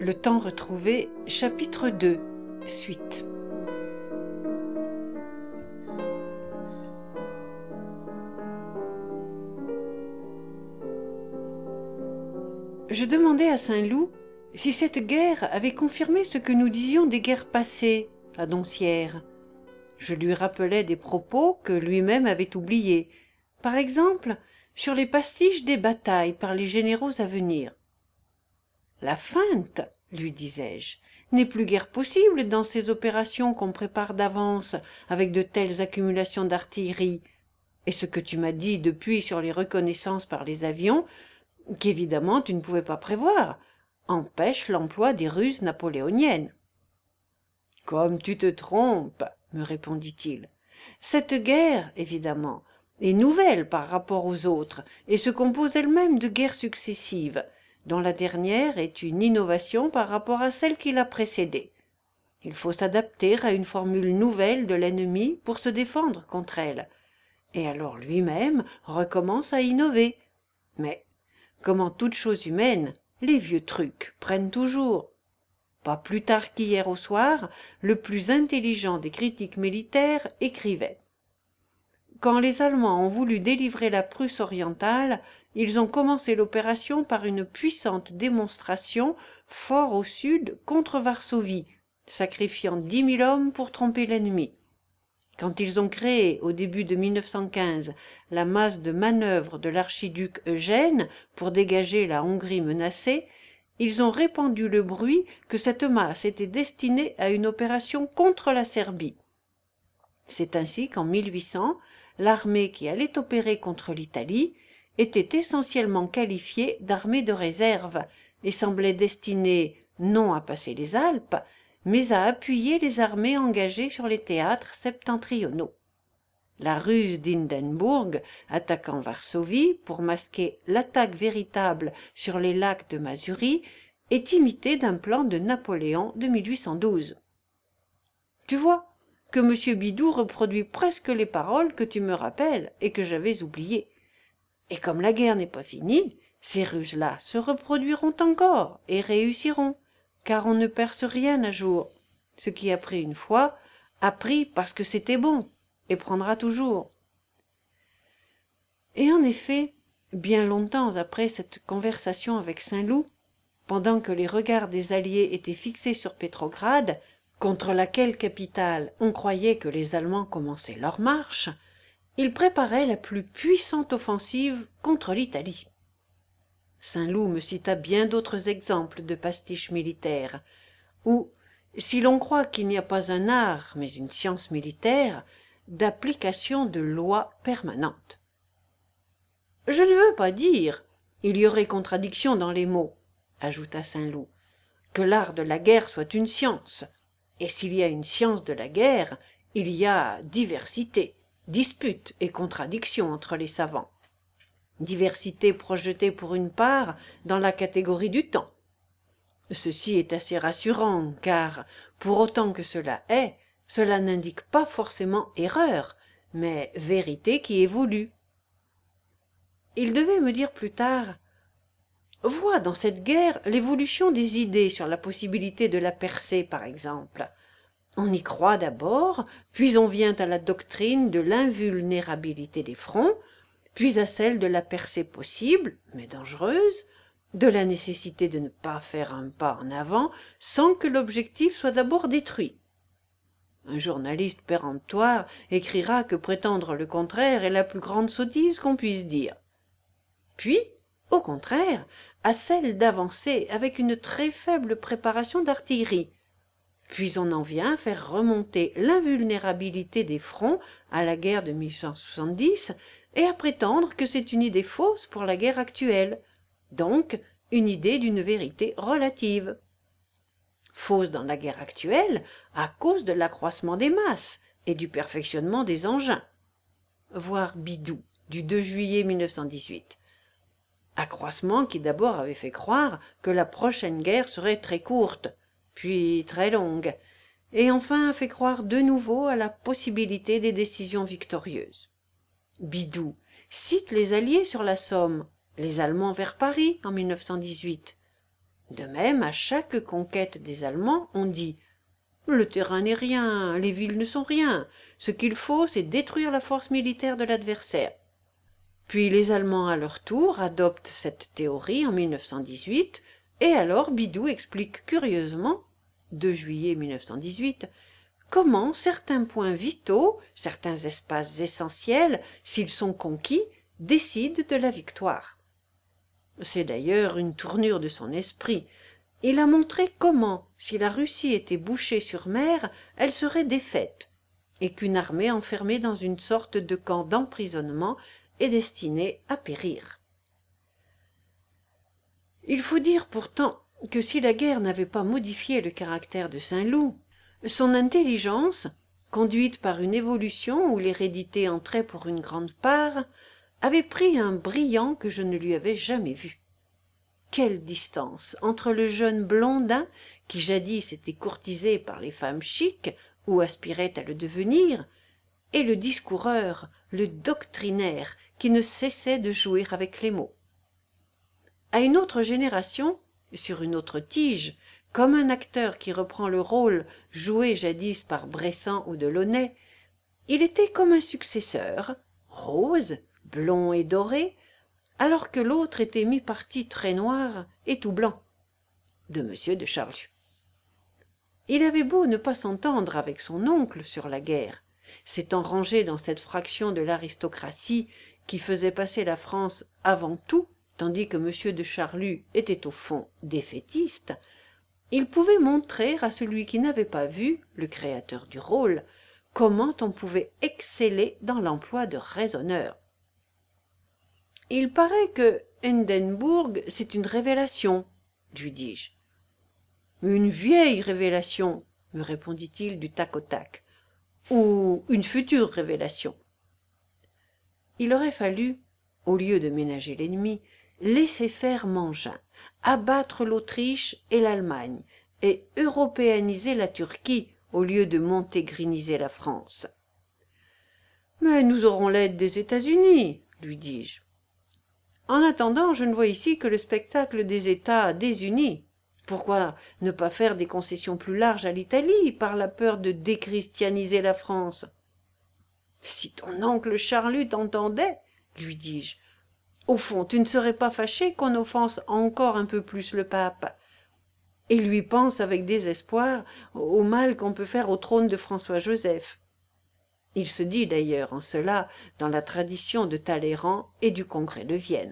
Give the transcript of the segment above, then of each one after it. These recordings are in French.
Le temps retrouvé, chapitre 2, suite. Je demandai à Saint-Loup si cette guerre avait confirmé ce que nous disions des guerres passées, à Doncières. Je lui rappelai des propos que lui-même avait oubliés, par exemple sur les pastiches des batailles par les généraux à venir. La feinte, lui disais-je, n'est plus guère possible dans ces opérations qu'on prépare d'avance avec de telles accumulations d'artillerie, et ce que tu m'as dit depuis sur les reconnaissances par les avions, qu'évidemment tu ne pouvais pas prévoir, empêche l'emploi des ruses napoléoniennes. « Comme tu te trompes, me répondit-il. Cette guerre, évidemment, est nouvelle par rapport aux autres et se compose elle-même de guerres successives, dont la dernière est une innovation par rapport à celle qui l'a précédée. Il faut s'adapter à une formule nouvelle de l'ennemi pour se défendre contre elle. Et alors lui-même recommence à innover. Mais, comme en toute chose humaine, les vieux trucs prennent toujours. Pas plus tard qu'hier au soir, le plus intelligent des critiques militaires écrivait. Quand les Allemands ont voulu délivrer la Prusse orientale, ils ont commencé l'opération par une puissante démonstration fort au sud contre Varsovie, sacrifiant 10 000 hommes pour tromper l'ennemi. Quand ils ont créé, au début de 1915, la masse de manœuvre de l'archiduc Eugène pour dégager la Hongrie menacée, ils ont répandu le bruit que cette masse était destinée à une opération contre la Serbie. C'est ainsi qu'en 1800, l'armée qui allait opérer contre l'Italie était essentiellement qualifiée d'armée de réserve et semblait destinée non à passer les Alpes, mais à appuyer les armées engagées sur les théâtres septentrionaux. La ruse d'Hindenburg, attaquant Varsovie pour masquer l'attaque véritable sur les lacs de Mazurie, est imitée d'un plan de Napoléon de 1812. Tu vois que M. Bidou reproduit presque les paroles que tu me rappelles et que j'avais oubliées. Et comme la guerre n'est pas finie, ces ruses-là se reproduiront encore et réussiront, car on ne perce rien à jour. Ce qui a pris une fois, a pris parce que c'était bon, et prendra toujours. Et en effet, bien longtemps après cette conversation avec Saint-Loup, pendant que les regards des Alliés étaient fixés sur Pétrograd, contre laquelle capitale on croyait que les Allemands commençaient leur marche, ils préparaient la plus puissante offensive contre l'Italie. Saint-Loup me cita bien d'autres exemples de pastiches militaires, où, si l'on croit qu'il n'y a pas un art, mais une science militaire, d'application de lois permanentes. Je ne veux pas dire, il y aurait contradiction dans les mots, ajouta Saint-Loup, que l'art de la guerre soit une science, et s'il y a une science de la guerre, il y a diversité, dispute et contradiction entre les savants. Diversité projetée pour une part dans la catégorie du temps. Ceci est assez rassurant, car, pour autant que cela est, cela n'indique pas forcément erreur, mais vérité qui évolue. Il devait me dire plus tard « Vois dans cette guerre l'évolution des idées sur la possibilité de la percer, par exemple. On y croit d'abord, puis on vient à la doctrine de l'invulnérabilité des fronts, puis à celle de la percée possible, mais dangereuse, de la nécessité de ne pas faire un pas en avant sans que l'objectif soit d'abord détruit. Un journaliste péremptoire écrira que prétendre le contraire est la plus grande sottise qu'on puisse dire. Puis, au contraire, à celle d'avancer avec une très faible préparation d'artillerie. Puis on en vient à faire remonter l'invulnérabilité des fronts à la guerre de 1870 et à prétendre que c'est une idée fausse pour la guerre actuelle, donc une idée d'une vérité relative. Fausse dans la guerre actuelle à cause de l'accroissement des masses et du perfectionnement des engins. Voir Bidou, du 2 juillet 1918. Accroissement qui d'abord avait fait croire que la prochaine guerre serait très courte, puis très longue, et enfin a fait croire de nouveau à la possibilité des décisions victorieuses. Bidou cite les Alliés sur la Somme, les Allemands vers Paris en 1918. De même, à chaque conquête des Allemands, on dit « Le terrain n'est rien, les villes ne sont rien, ce qu'il faut, c'est détruire la force militaire de l'adversaire. » Puis les Allemands, à leur tour, adoptent cette théorie en 1918, et alors Bidoux explique curieusement, 2 juillet 1918, comment certains points vitaux, certains espaces essentiels, s'ils sont conquis, décident de la victoire. C'est d'ailleurs une tournure de son esprit. Il a montré comment, si la Russie était bouchée sur mer, elle serait défaite, et qu'une armée enfermée dans une sorte de camp d'emprisonnement est destinée à périr. Il faut dire pourtant que si la guerre n'avait pas modifié le caractère de Saint-Loup, son intelligence, conduite par une évolution où l'hérédité entrait pour une grande part, avait pris un brillant que je ne lui avais jamais vu. Quelle distance entre le jeune blondin qui jadis était courtisé par les femmes chics ou aspirait à le devenir, et le discoureur, le doctrinaire qui ne cessait de jouer avec les mots. À une autre génération, sur une autre tige, comme un acteur qui reprend le rôle joué jadis par Bressan ou Delaunay, il était comme un successeur, rose, blond et doré, alors que l'autre était mi-parti très noir et tout blanc, de M. de Charlus. Il avait beau ne pas s'entendre avec son oncle sur la guerre, s'étant rangé dans cette fraction de l'aristocratie qui faisait passer la France avant tout, tandis que M. de Charlus était au fond défaitiste, il pouvait montrer à celui qui n'avait pas vu, le créateur du rôle, comment on pouvait exceller dans l'emploi de raisonneur. « Il paraît que Hindenburg, c'est une révélation, lui dis-je. « Une vieille révélation, me répondit-il du tac au tac, ou une future révélation. » Il aurait fallu, au lieu de ménager l'ennemi, laisser faire Mangin, abattre l'Autriche et l'Allemagne, et européaniser la Turquie au lieu de montégriniser la France. « Mais nous aurons l'aide des États-Unis, lui dis-je. En attendant, je ne vois ici que le spectacle des États désunis. Pourquoi ne pas faire des concessions plus larges à l'Italie, par la peur de déchristianiser la France? Si ton oncle Charlus t'entendait, lui dis-je, au fond, tu ne serais pas fâché qu'on offense encore un peu plus le pape. Et lui pense avec désespoir au mal qu'on peut faire au trône de François-Joseph. Il se dit d'ailleurs en cela dans la tradition de Talleyrand et du Congrès de Vienne.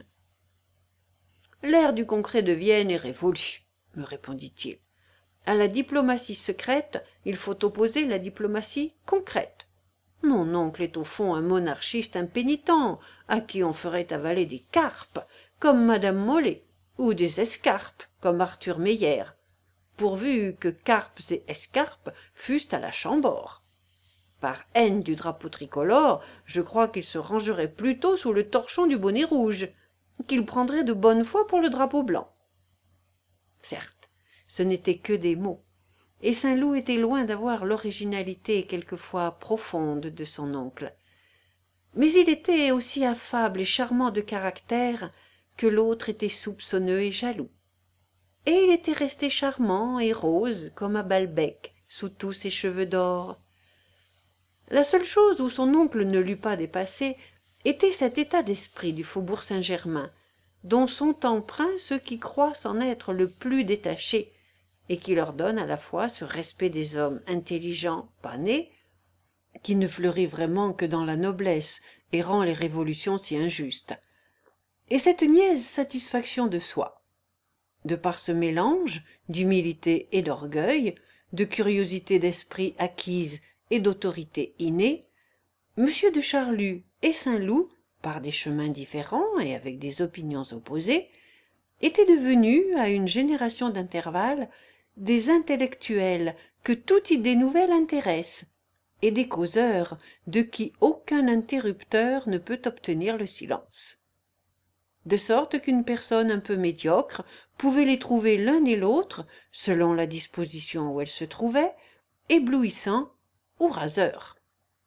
L'ère du Congrès de Vienne est révolue, me répondit-il. À la diplomatie secrète, il faut opposer la diplomatie concrète. Mon oncle est au fond un monarchiste impénitent, à qui on ferait avaler des carpes, comme Madame Molé, ou des escarpes, comme Arthur Meyer, pourvu que carpes et escarpes fussent à la Chambord. Par haine du drapeau tricolore, je crois qu'il se rangerait plutôt sous le torchon du bonnet rouge, qu'il prendrait de bonne foi pour le drapeau blanc. Certes, ce n'étaient que des mots, et Saint-Loup était loin d'avoir l'originalité quelquefois profonde de son oncle. Mais il était aussi affable et charmant de caractère que l'autre était soupçonneux et jaloux. Et il était resté charmant et rose comme à Balbec sous tous ses cheveux d'or. La seule chose où son oncle ne l'eût pas dépassé était cet état d'esprit du faubourg Saint-Germain, dont sont empreints ceux qui croient s'en être le plus détachés, et qui leur donne à la fois ce respect des hommes intelligents, pas nés, qui ne fleurit vraiment que dans la noblesse et rend les révolutions si injustes, et cette niaise satisfaction de soi. De par ce mélange d'humilité et d'orgueil, de curiosité d'esprit acquise et d'autorité innée, M. de Charlus et Saint-Loup, par des chemins différents et avec des opinions opposées, étaient devenus, à une génération d'intervalle, des intellectuels que toute idée nouvelle intéresse, et des causeurs de qui aucun interrupteur ne peut obtenir le silence. De sorte qu'une personne un peu médiocre pouvait les trouver l'un et l'autre, selon la disposition où elle se trouvait, éblouissants ou raseurs.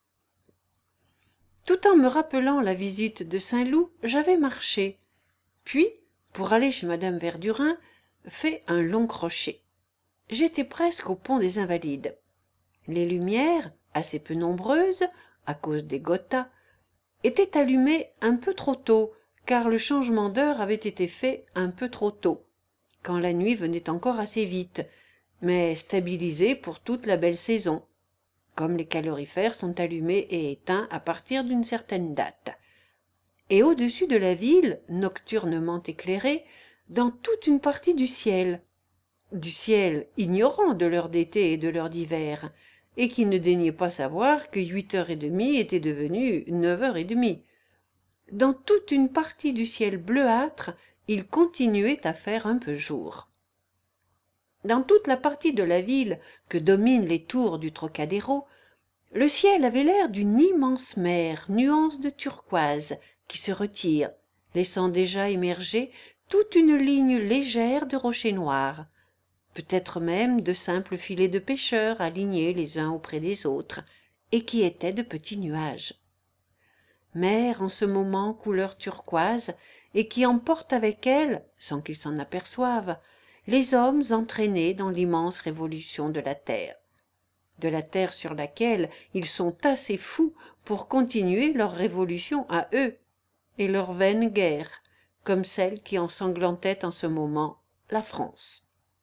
Tout en me rappelant la visite de Saint-Loup, j'avais marché. Puis, pour aller chez madame Verdurin, fait un long crochet. J'étais presque au pont des Invalides. Les lumières, assez peu nombreuses, à cause des gotthas, étaient allumées un peu trop tôt, car le changement d'heure avait été fait un peu trop tôt, quand la nuit venait encore assez vite, mais stabilisée pour toute la belle saison, comme les calorifères sont allumés et éteints à partir d'une certaine date. Et au-dessus de la ville, nocturnement éclairée, dans toute une partie du ciel ignorant de l'heure d'été et de l'heure d'hiver, et qui ne daignait pas savoir que 8h30 était devenu 9h30. Dans toute une partie du ciel bleuâtre, il continuait à faire un peu jour. Dans toute la partie de la ville que dominent les tours du Trocadéro, le ciel avait l'air d'une immense mer, nuance de turquoise, qui se retire, laissant déjà émerger toute une ligne légère de rochers noirs, peut-être même de simples filets de pêcheurs alignés les uns auprès des autres, et qui étaient de petits nuages. Mer en ce moment couleur turquoise, et qui emporte avec elle, sans qu'ils s'en aperçoivent, les hommes entraînés dans l'immense révolution de la terre sur laquelle ils sont assez fous pour continuer leur révolution à eux, et leur vaine guerre, comme celle qui ensanglantait en ce moment la France.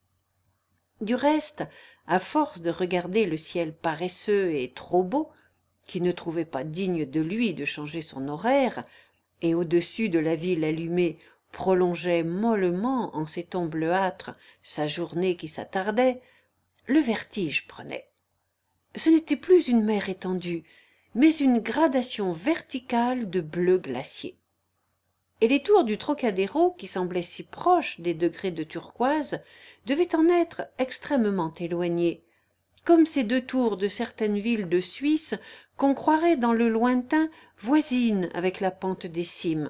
Du reste, à force de regarder le ciel paresseux et trop beau, qui ne trouvait pas digne de lui de changer son horaire, et au-dessus de la ville allumée prolongeait mollement en ces tons bleuâtres sa journée qui s'attardait, le vertige prenait. Ce n'était plus une mer étendue, mais une gradation verticale de bleu glacier. Et les tours du Trocadéro, qui semblaient si proches des degrés de turquoise, devaient en être extrêmement éloignés, comme ces deux tours de certaines villes de Suisse qu'on croirait dans le lointain voisines avec la pente des cimes.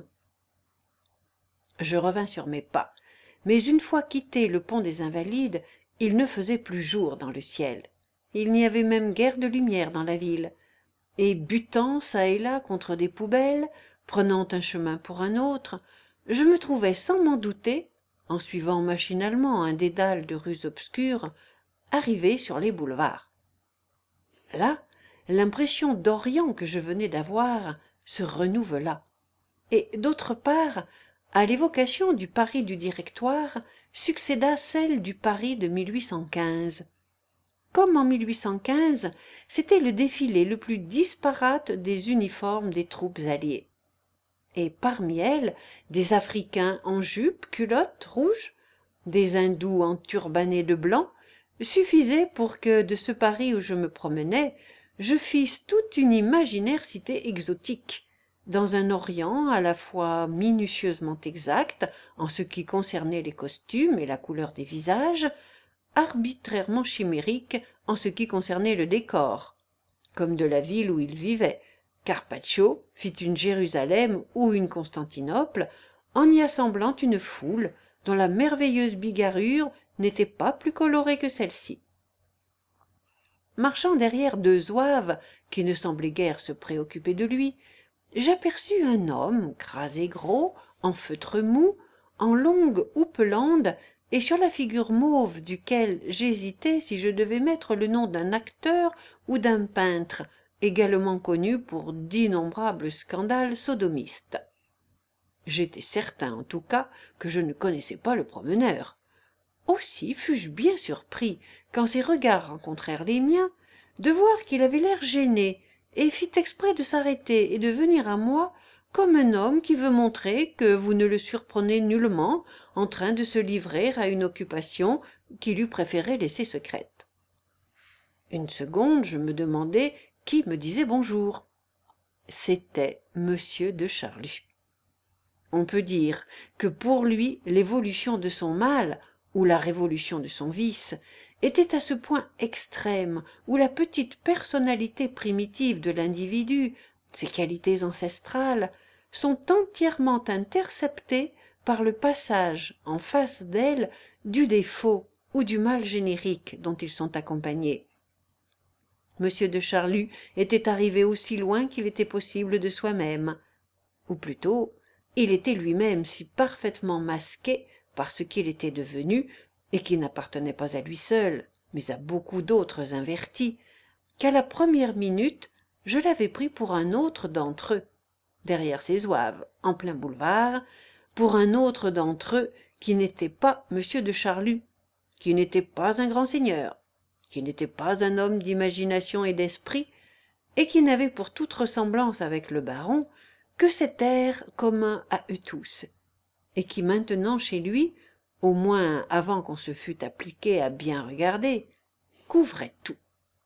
Je revins sur mes pas, mais une fois quitté le pont des Invalides, il ne faisait plus jour dans le ciel. Il n'y avait même guère de lumière dans la ville, et butant çà et là contre des poubelles, prenant un chemin pour un autre, je me trouvais sans m'en douter, en suivant machinalement un dédale de rues obscures, arrivé sur les boulevards. Là, l'impression d'Orient que je venais d'avoir se renouvela, et d'autre part, à l'évocation du Paris du Directoire succéda celle du Paris de 1815. Comme en 1815, c'était le défilé le plus disparate des uniformes des troupes alliées. Et parmi elles, des Africains en jupes, culottes rouges, des Hindous enturbanés de blanc, suffisaient pour que, de ce Paris où je me promenais, je fisse toute une imaginaire cité exotique, dans un Orient à la fois minutieusement exact en ce qui concernait les costumes et la couleur des visages, arbitrairement chimérique en ce qui concernait le décor, comme de la ville où il vivait. Carpaccio fit une Jérusalem ou une Constantinople en y assemblant une foule dont la merveilleuse bigarrure n'était pas plus colorée que celle-ci. Marchant derrière deux zouaves qui ne semblaient guère se préoccuper de lui, j'aperçus un homme gras et gros, en feutre mou, en longue houppelande, et sur la figure mauve duquel j'hésitais si je devais mettre le nom d'un acteur ou d'un peintre, également connu pour d'innombrables scandales sodomistes. J'étais certain, en tout cas, que je ne connaissais pas le promeneur. Aussi fus-je bien surpris, quand ses regards rencontrèrent les miens, de voir qu'il avait l'air gêné, et fit exprès de s'arrêter et de venir à moi comme un homme qui veut montrer que vous ne le surprenez nullement en train de se livrer à une occupation qu'il eût préféré laisser secrète. Une seconde, je me demandais qui me disait bonjour. C'était Monsieur de Charlus. On peut dire que pour lui l'évolution de son mal, ou la révolution de son vice, était à ce point extrême où la petite personnalité primitive de l'individu, ses qualités ancestrales, sont entièrement interceptées par le passage en face d'elle du défaut ou du mal générique dont ils sont accompagnés. Monsieur de Charlus était arrivé aussi loin qu'il était possible de soi-même, ou plutôt, il était lui-même si parfaitement masqué par ce qu'il était devenu, et qui n'appartenait pas à lui seul, mais à beaucoup d'autres invertis, qu'à la première minute, je l'avais pris pour un autre d'entre eux, derrière ses zouaves, en plein boulevard, pour un autre d'entre eux qui n'était pas M. de Charlus, qui n'était pas un grand seigneur, qui n'était pas un homme d'imagination et d'esprit, et qui n'avait pour toute ressemblance avec le baron que cet air commun à eux tous, et qui maintenant chez lui, au moins avant qu'on se fût appliqué à bien regarder, couvrait tout.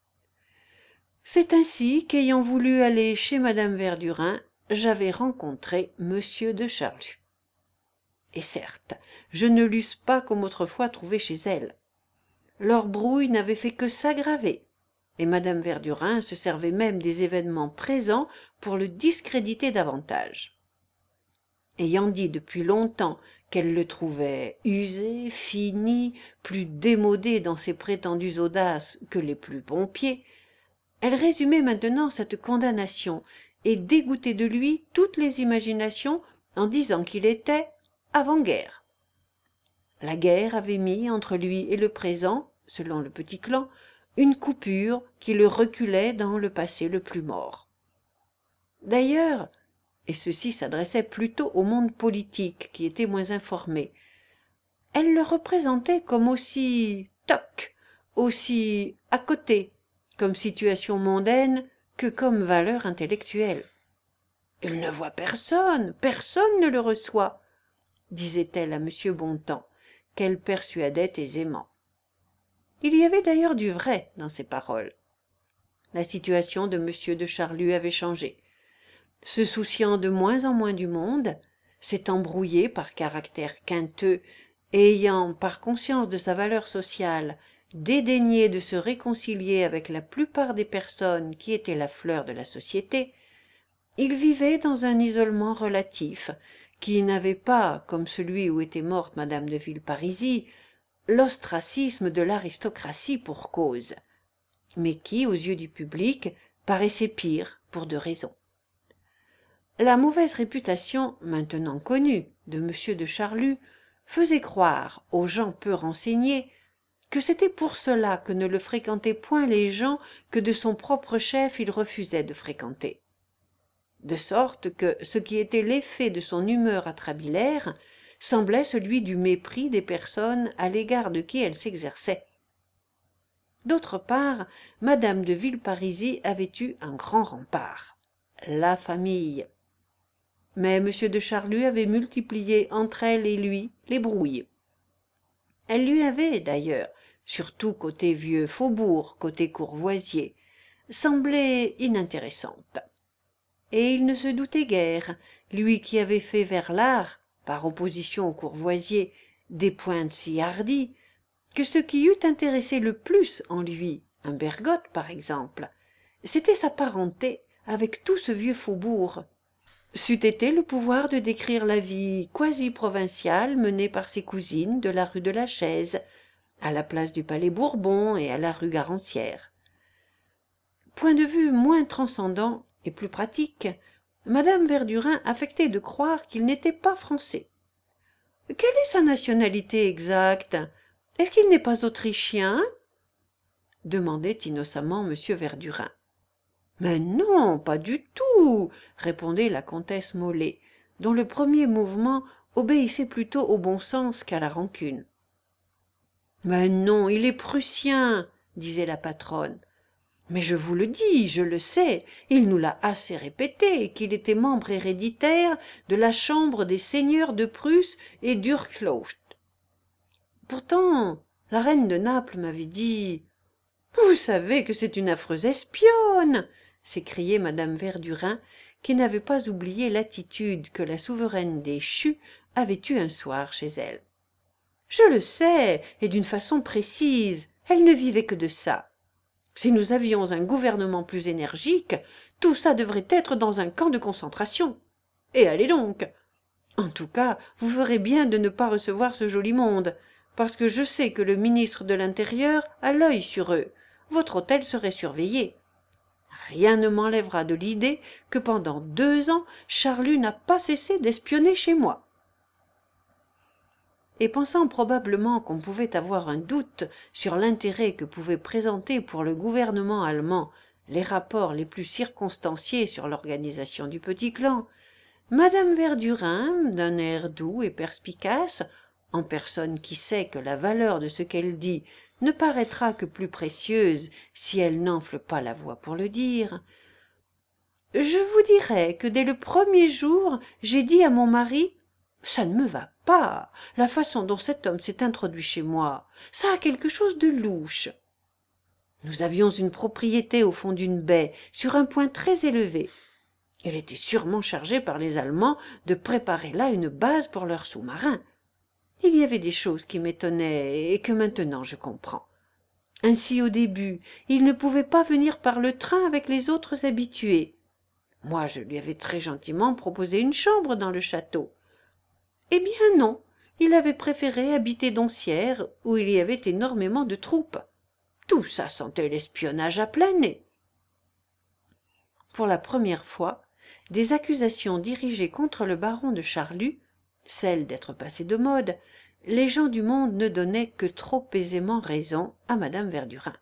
C'est ainsi qu'ayant voulu aller chez madame Verdurin, j'avais rencontré monsieur de Charlus. Et certes, je ne l'eusse pas comme autrefois trouvé chez elle. Leur brouille n'avait fait que s'aggraver, et madame Verdurin se servait même des événements présents pour le discréditer davantage. Ayant dit depuis longtemps qu'elle le trouvait usé, fini, plus démodé dans ses prétendues audaces que les plus pompiers, elle résumait maintenant cette condamnation et dégoûtait de lui toutes les imaginations en disant qu'il était avant-guerre. La guerre avait mis entre lui et le présent, selon le petit clan, une coupure qui le reculait dans le passé le plus mort. D'ailleurs, et ceci s'adressait plutôt au monde politique qui était moins informé, elle le représentait comme aussi toc, aussi à côté, comme situation mondaine que comme valeur intellectuelle. « Il ne voit personne, personne ne le reçoit », disait-elle à M. Bontemps, qu'elle persuadait aisément. Il y avait d'ailleurs du vrai dans ces paroles. La situation de M. de Charlus avait changé. Se souciant de moins en moins du monde, s'étant brouillé par caractère quinteux et ayant, par conscience de sa valeur sociale, dédaigné de se réconcilier avec la plupart des personnes qui étaient la fleur de la société, il vivait dans un isolement relatif qui n'avait pas, comme celui où était morte madame de Villeparisis, l'ostracisme de l'aristocratie pour cause, mais qui, aux yeux du public, paraissait pire pour deux raisons. La mauvaise réputation, maintenant connue, de M. de Charlus faisait croire aux gens peu renseignés que c'était pour cela que ne le fréquentaient point les gens que de son propre chef il refusait de fréquenter. De sorte que ce qui était l'effet de son humeur atrabilaire semblait celui du mépris des personnes à l'égard de qui elle s'exerçait. D'autre part, madame de Villeparisis avait eu un grand rempart, la famille. Mais M. de Charlus avait multiplié entre elle et lui les brouilles. Elle lui avait, d'ailleurs, surtout côté vieux faubourg, côté Courvoisier, semblé inintéressante. Et il ne se doutait guère, lui qui avait fait vers l'art, par opposition au Courvoisier, des pointes si hardies, que ce qui eût intéressé le plus en lui, un Bergotte par exemple, c'était sa parenté avec tout ce vieux faubourg. C'eût été le pouvoir de décrire la vie quasi-provinciale menée par ses cousines de la rue de la Chaise, à la place du Palais Bourbon et à la rue Garancière. Point de vue moins transcendant et plus pratique, madame Verdurin affectait de croire qu'il n'était pas français. Quelle est sa nationalité exacte? Est-ce qu'il n'est pas autrichien? Demandait innocemment M. Verdurin. Mais non, pas du tout, répondait la comtesse Molé, dont le premier mouvement obéissait plutôt au bon sens qu'à la rancune. Mais non, il est prussien, disait la patronne. Mais je vous le dis, je le sais, il nous l'a assez répété, qu'il était membre héréditaire de la chambre des seigneurs de Prusse et d'Urklaust. Pourtant, la reine de Naples m'avait dit « Vous savez que c'est une affreuse espionne !» s'écriait madame Verdurin, qui n'avait pas oublié l'attitude que la souveraine déchue avait eue un soir chez elle. « Je le sais, et d'une façon précise, elle ne vivait que de ça. Si nous avions un gouvernement plus énergique, tout ça devrait être dans un camp de concentration. Et allez donc! En tout cas, vous ferez bien de ne pas recevoir ce joli monde, parce que je sais que le ministre de l'Intérieur a l'œil sur eux. Votre hôtel serait surveillé. Rien ne m'enlèvera de l'idée que pendant 2 ans, Charlus n'a pas cessé d'espionner chez moi. » et pensant probablement qu'on pouvait avoir un doute sur l'intérêt que pouvaient présenter pour le gouvernement allemand les rapports les plus circonstanciés sur l'organisation du petit clan, madame Verdurin, d'un air doux et perspicace, en personne qui sait que la valeur de ce qu'elle dit ne paraîtra que plus précieuse si elle n'enfle pas la voix pour le dire. Je vous dirai que dès le premier jour, j'ai dit à mon mari, ça ne me va pas, la façon dont cet homme s'est introduit chez moi, ça a quelque chose de louche. Nous avions une propriété au fond d'une baie, sur un point très élevé. Elle était sûrement chargée par les Allemands de préparer là une base pour leurs sous-marins. Il y avait des choses qui m'étonnaient et que maintenant je comprends. Ainsi, au début, il ne pouvait pas venir par le train avec les autres habitués. Moi, je lui avais très gentiment proposé une chambre dans le château. Eh bien non, il avait préféré habiter Doncières, où il y avait énormément de troupes. Tout ça sentait l'espionnage à plein nez. Pour la première fois, des accusations dirigées contre le baron de Charlus, celles d'être passé de mode, les gens du monde ne donnaient que trop aisément raison à madame Verdurin.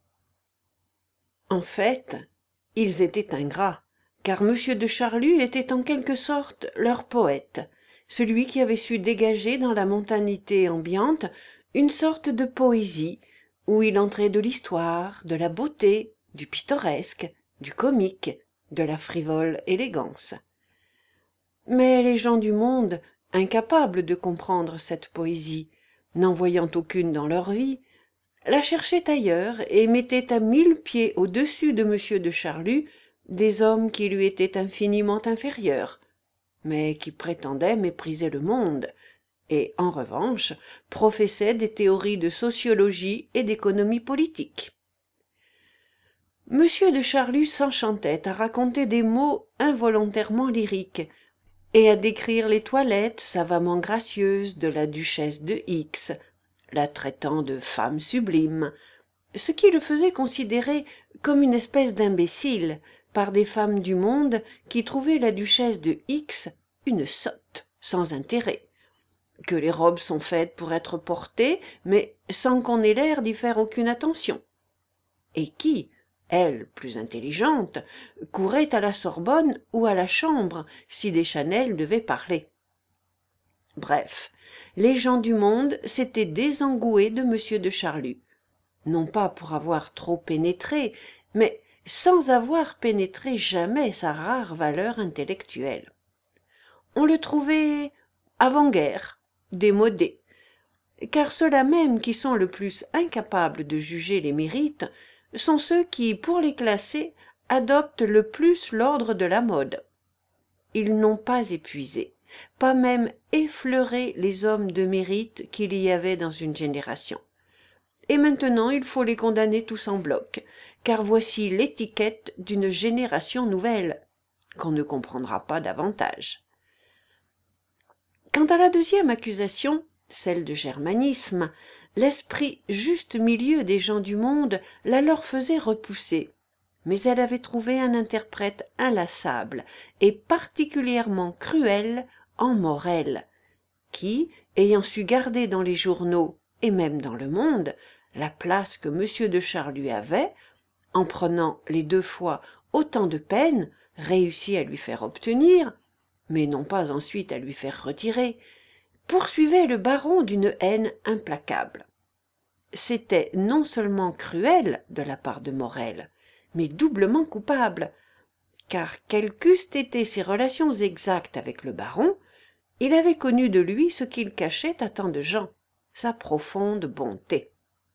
En fait, ils étaient ingrats, car M. de Charlus était en quelque sorte leur poète, celui qui avait su dégager dans la montanité ambiante une sorte de poésie où il entrait de l'histoire, de la beauté, du pittoresque, du comique, de la frivole élégance. Mais les gens du monde, incapables de comprendre cette poésie, n'en voyant aucune dans leur vie, la cherchaient ailleurs et mettaient à 1000 pieds au-dessus de M. de Charlus des hommes qui lui étaient infiniment inférieurs, mais qui prétendaient mépriser le monde, et, en revanche, professaient des théories de sociologie et d'économie politique. M. de Charlus s'enchantait à raconter des mots involontairement lyriques, et à décrire les toilettes savamment gracieuses de la duchesse de X, la traitant de femme sublime, ce qui le faisait considérer comme une espèce d'imbécile par des femmes du monde qui trouvaient la duchesse de X une sotte, sans intérêt, que les robes sont faites pour être portées, mais sans qu'on ait l'air d'y faire aucune attention, et qui, elle, plus intelligente, courait à la Sorbonne ou à la Chambre si Deschanel devait parler. Bref, les gens du monde s'étaient désengoués de M. de Charlus, non pas pour avoir trop pénétré, mais sans avoir pénétré jamais sa rare valeur intellectuelle. On le trouvait avant-guerre, démodé, car ceux-là même qui sont le plus incapables de juger les mérites sont ceux qui, pour les classer, adoptent le plus l'ordre de la mode. Ils n'ont pas épuisé, pas même effleuré les hommes de mérite qu'il y avait dans une génération. Et maintenant il faut les condamner tous en bloc, car voici l'étiquette d'une génération nouvelle, qu'on ne comprendra pas davantage. Quant à la deuxième accusation, celle de germanisme, l'esprit juste milieu des gens du monde la leur faisait repousser, mais elle avait trouvé un interprète inlassable et particulièrement cruel en Morel, qui, ayant su garder dans les journaux et même dans le monde la place que M. de Charlus avait, en prenant les 2 fois autant de peine, réussit à lui faire obtenir, mais non pas ensuite à lui faire retirer, poursuivait le baron d'une haine implacable. C'était non seulement cruel de la part de Morel, mais doublement coupable, car quelles qu'eussent été ses relations exactes avec le baron, il avait connu de lui ce qu'il cachait à tant de gens, sa profonde bonté.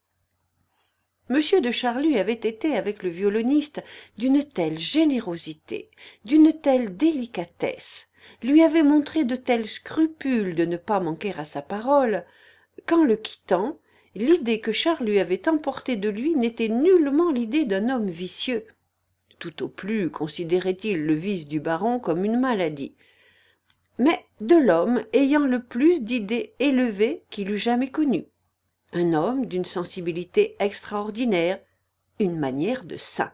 M. de Charlus avait été avec le violoniste d'une telle générosité, d'une telle délicatesse, lui avait montré de tels scrupules de ne pas manquer à sa parole, qu'en le quittant, l'idée que Charlus avait emportée de lui n'était nullement l'idée d'un homme vicieux. Tout au plus considérait-il le vice du baron comme une maladie, mais de l'homme ayant le plus d'idées élevées qu'il eût jamais connu, un homme d'une sensibilité extraordinaire, une manière de saint.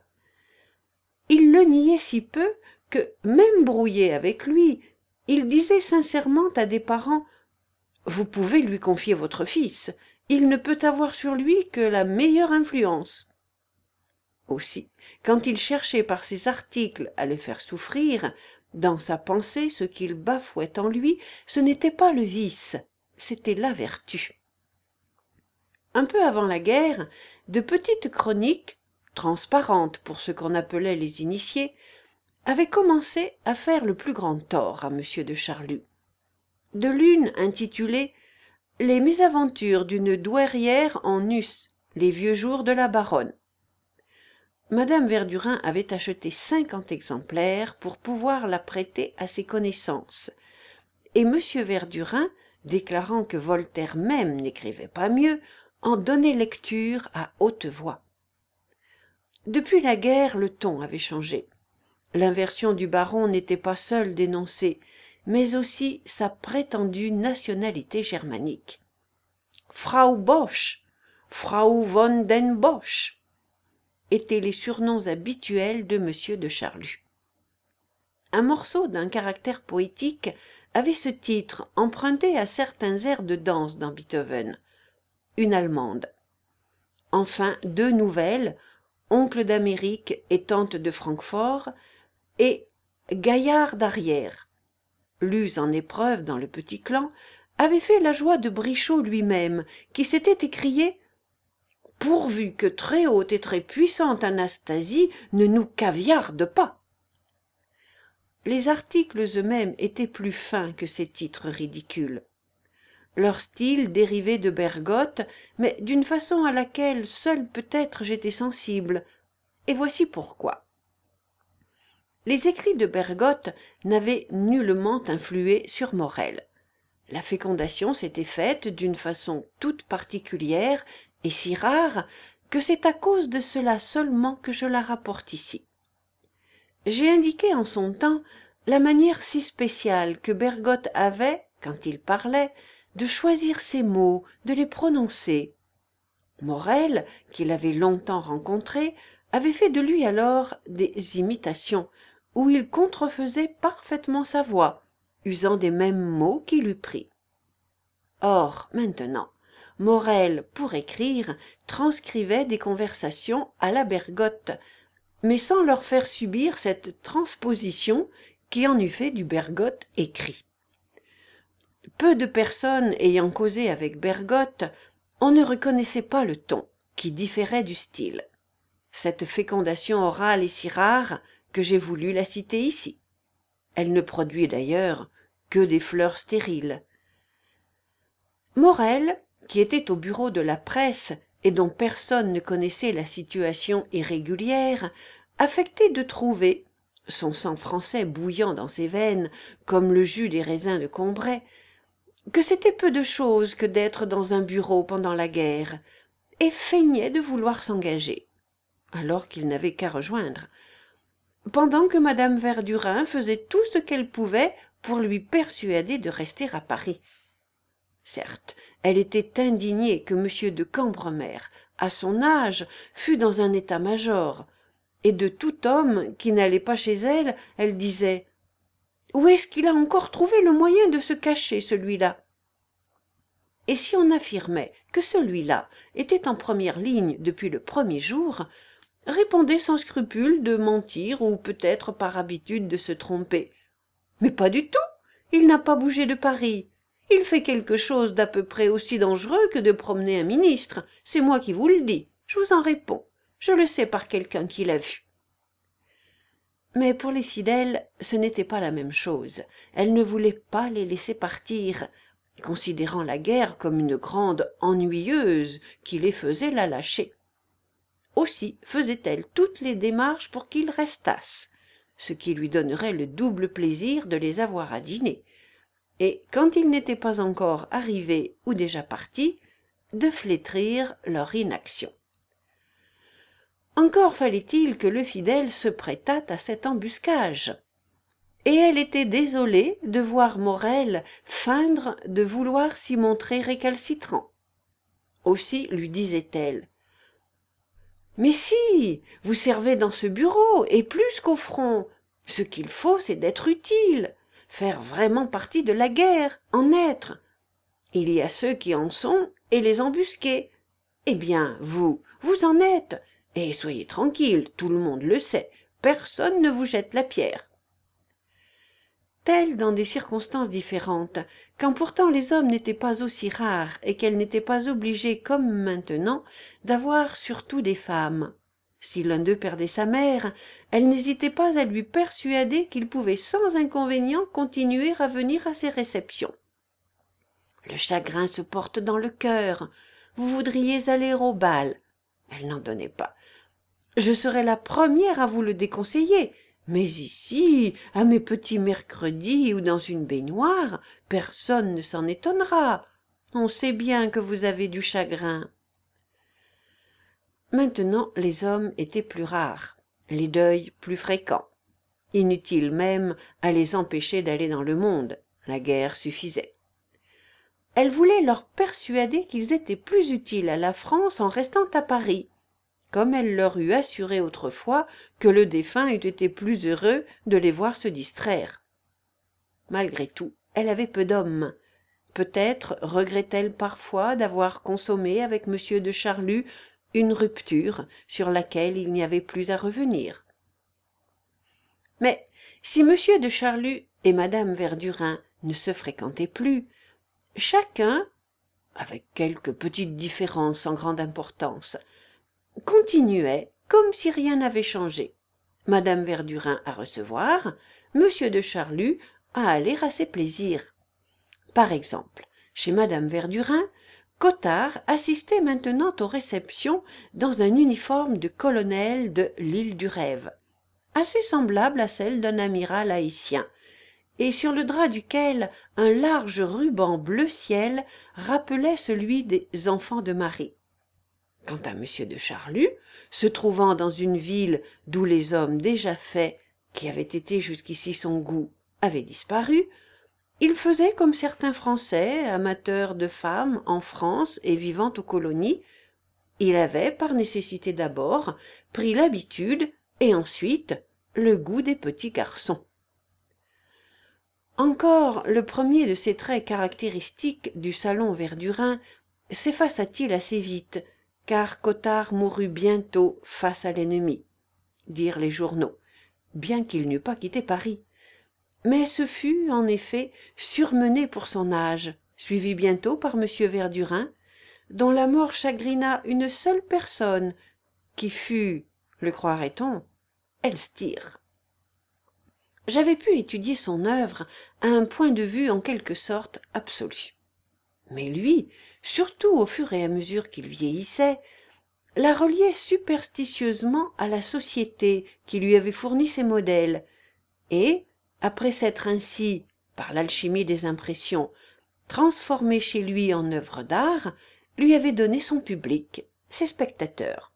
Il le niait si peu que, même brouillé avec lui, il disait sincèrement à des parents Vous pouvez lui confier votre fils. Il ne peut avoir sur lui que la meilleure influence. Aussi, quand il cherchait par ses articles à le faire souffrir, dans sa pensée ce qu'il bafouait en lui, ce n'était pas le vice, c'était la vertu. Un peu avant la guerre, de petites chroniques, transparentes pour ce qu'on appelait les initiés, avaient commencé à faire le plus grand tort à M. de Charlus. De l'une intitulée « Les mésaventures d'une douairière en us, les vieux jours de la baronne ». Madame Verdurin avait acheté 50 exemplaires pour pouvoir la prêter à ses connaissances, et M. Verdurin, déclarant que Voltaire même n'écrivait pas mieux, en donnait lecture à haute voix. Depuis la guerre, le ton avait changé. L'inversion du baron n'était pas seule dénoncée, mais aussi sa prétendue nationalité germanique. Frau Bosch, Frau von den Bosch étaient les surnoms habituels de M. de Charlus. Un morceau d'un caractère poétique avait ce titre emprunté à certains airs de danse dans Beethoven. Une Allemande. Enfin, 2 nouvelles, Oncle d'Amérique et Tante de Francfort, et Gaillard d'arrière, lues en épreuve dans le petit clan, avaient fait la joie de Brichot lui-même, qui s'était écrié « Pourvu que très haute et très puissante Anastasie ne nous caviarde pas !» Les articles eux-mêmes étaient plus fins que ces titres ridicules. Leur style dérivait de Bergotte, mais d'une façon à laquelle seul peut-être j'étais sensible, et voici pourquoi. Les écrits de Bergotte n'avaient nullement influé sur Morel. La fécondation s'était faite d'une façon toute particulière et si rare que c'est à cause de cela seulement que je la rapporte ici. J'ai indiqué en son temps la manière si spéciale que Bergotte avait, quand il parlait, de choisir ses mots, de les prononcer. Morel, qui l'avait longtemps rencontré, avait fait de lui alors des imitations, où il contrefaisait parfaitement sa voix, usant des mêmes mots qui lui prit. Or, maintenant, Morel, pour écrire, transcrivait des conversations à la Bergotte, mais sans leur faire subir cette transposition qui en eût fait du Bergotte écrit. Peu de personnes ayant causé avec Bergotte, on ne reconnaissait pas le ton, qui différait du style. Cette fécondation orale est si rare que j'ai voulu la citer ici. Elle ne produit d'ailleurs que des fleurs stériles. Morel, qui était au bureau de la presse et dont personne ne connaissait la situation irrégulière, affectait de trouver, son sang français bouillant dans ses veines comme le jus des raisins de Combray, que c'était peu de chose que d'être dans un bureau pendant la guerre, et feignait de vouloir s'engager, alors qu'il n'avait qu'à rejoindre, pendant que madame Verdurin faisait tout ce qu'elle pouvait pour lui persuader de rester à Paris. Certes, elle était indignée que M. de Cambremer, à son âge, fût dans un état-major, et de tout homme qui n'allait pas chez elle, elle disait « Où est-ce qu'il a encore trouvé le moyen de se cacher, celui-là ?» Et si on affirmait que celui-là était en première ligne depuis le premier jour, répondait sans scrupule de mentir ou peut-être par habitude de se tromper. « Mais pas du tout, il n'a pas bougé de Paris. Il fait quelque chose d'à peu près aussi dangereux que de promener un ministre, c'est moi qui vous le dis, je vous en réponds. Je le sais par quelqu'un qui l'a vu. » Mais pour les fidèles, ce n'était pas la même chose. Elle ne voulait pas les laisser partir, considérant la guerre comme une grande ennuyeuse qui les faisait la lâcher. Aussi faisait-elle toutes les démarches pour qu'ils restassent, ce qui lui donnerait le double plaisir de les avoir à dîner, et quand ils n'étaient pas encore arrivés ou déjà partis, de flétrir leur inaction. Encore fallait-il que le fidèle se prêtât à cette embuscage. Et elle était désolée de voir Morel feindre de vouloir s'y montrer récalcitrant. Aussi lui disait-elle « Mais si, vous servez dans ce bureau, et plus qu'au front. Ce qu'il faut, c'est d'être utile, faire vraiment partie de la guerre, en être. Il y a ceux qui en sont et les embusqués. Eh bien, vous en êtes. Et soyez tranquille, tout le monde le sait. Personne ne vous jette la pierre. » Telles dans des circonstances différentes, quand pourtant les hommes n'étaient pas aussi rares et qu'elle n'était pas obligée, comme maintenant, d'avoir surtout des femmes. Si l'un d'eux perdait sa mère, elle n'hésitait pas à lui persuader qu'il pouvait sans inconvénient continuer à venir à ses réceptions. « Le chagrin se porte dans le cœur. Vous voudriez aller au bal. » Elle n'en donnait pas. « Je serais la première à vous le déconseiller. Mais ici, à mes petits mercredis ou dans une baignoire, personne ne s'en étonnera. On sait bien que vous avez du chagrin. » Maintenant, les hommes étaient plus rares, les deuils plus fréquents. Inutile même à les empêcher d'aller dans le monde, la guerre suffisait. Elle voulait leur persuader qu'ils étaient plus utiles à la France en restant à Paris, comme elle leur eût assuré autrefois que le défunt eût été plus heureux de les voir se distraire. Malgré tout, elle avait peu d'hommes. Peut-être regrettait-elle parfois d'avoir consommé avec M. de Charlus une rupture sur laquelle il n'y avait plus à revenir. Mais si M. de Charlus et Mme Verdurin ne se fréquentaient plus, chacun, avec quelques petites différences sans grande importance, continuait comme si rien n'avait changé. Mme Verdurin à recevoir, M. de Charlus à aller à ses plaisirs. Par exemple, chez Mme Verdurin, Cottard assistait maintenant aux réceptions dans un uniforme de colonel de l'île du Rêve, assez semblable à celle d'un amiral haïtien, et sur le drap duquel un large ruban bleu ciel rappelait celui des enfants de Marie. Quant à M. de Charlus, se trouvant dans une ville d'où les hommes déjà faits, qui avaient été jusqu'ici son goût, avaient disparu, il faisait comme certains Français, amateurs de femmes en France et vivant aux colonies. Il avait, par nécessité d'abord, pris l'habitude et ensuite le goût des petits garçons. Encore le premier de ces traits caractéristiques du salon Verdurin s'effaça-t-il assez vite, car Cottard mourut bientôt face à l'ennemi, dirent les journaux, bien qu'il n'eût pas quitté Paris. Mais ce fut, en effet, surmené pour son âge, suivi bientôt par M. Verdurin, dont la mort chagrina une seule personne, qui fut, le croirait-on, Elstir. J'avais pu étudier son œuvre à un point de vue en quelque sorte absolu. Mais lui, surtout au fur et à mesure qu'il vieillissait, la reliait superstitieusement à la société qui lui avait fourni ses modèles, et, après s'être ainsi, par l'alchimie des impressions, transformé chez lui en œuvre d'art, lui avait donné son public, ses spectateurs.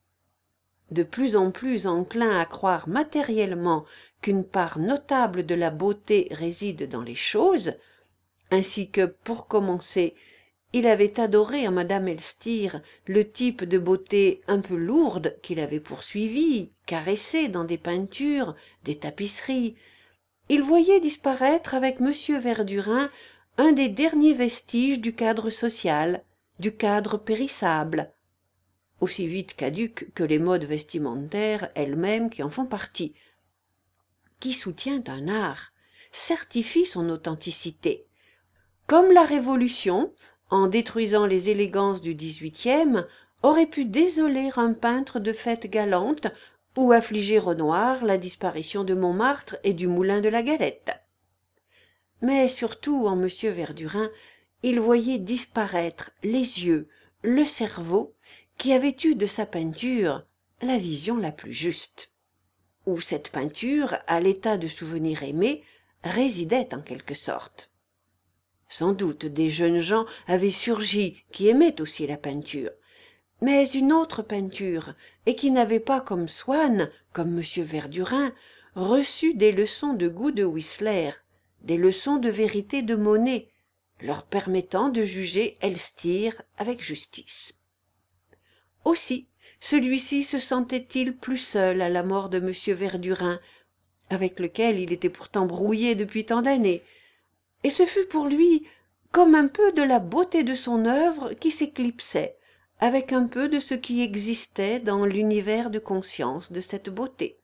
De plus en plus enclin à croire matériellement qu'une part notable de la beauté réside dans les choses, ainsi que, pour commencer, il avait adoré en madame Elstir le type de beauté un peu lourde qu'il avait poursuivi, caressé dans des peintures, des tapisseries. Il voyait disparaître avec M. Verdurin un des derniers vestiges du cadre social, du cadre périssable, aussi vite caduques que les modes vestimentaires elles-mêmes qui en font partie. Qui soutient un art certifie son authenticité. Comme la Révolution, en détruisant les élégances du XVIIIe, aurait pu désoler un peintre de fêtes galantes ou affliger Renoir la disparition de Montmartre et du Moulin de la Galette. Mais surtout en M. Verdurin, il voyait disparaître les yeux, le cerveau, qui avait eu de sa peinture la vision la plus juste, où cette peinture, à l'état de souvenir aimé, résidait en quelque sorte. Sans doute des jeunes gens avaient surgi qui aimaient aussi la peinture, mais une autre peinture, et qui n'avait pas comme Swann, comme M. Verdurin, reçu des leçons de goût de Whistler, des leçons de vérité de Monet, leur permettant de juger Elstir avec justice. Aussi, celui-ci se sentait-il plus seul à la mort de M. Verdurin, avec lequel il était pourtant brouillé depuis tant d'années, et ce fut pour lui comme un peu de la beauté de son œuvre qui s'éclipsait, avec un peu de ce qui existait dans l'univers de conscience de cette beauté.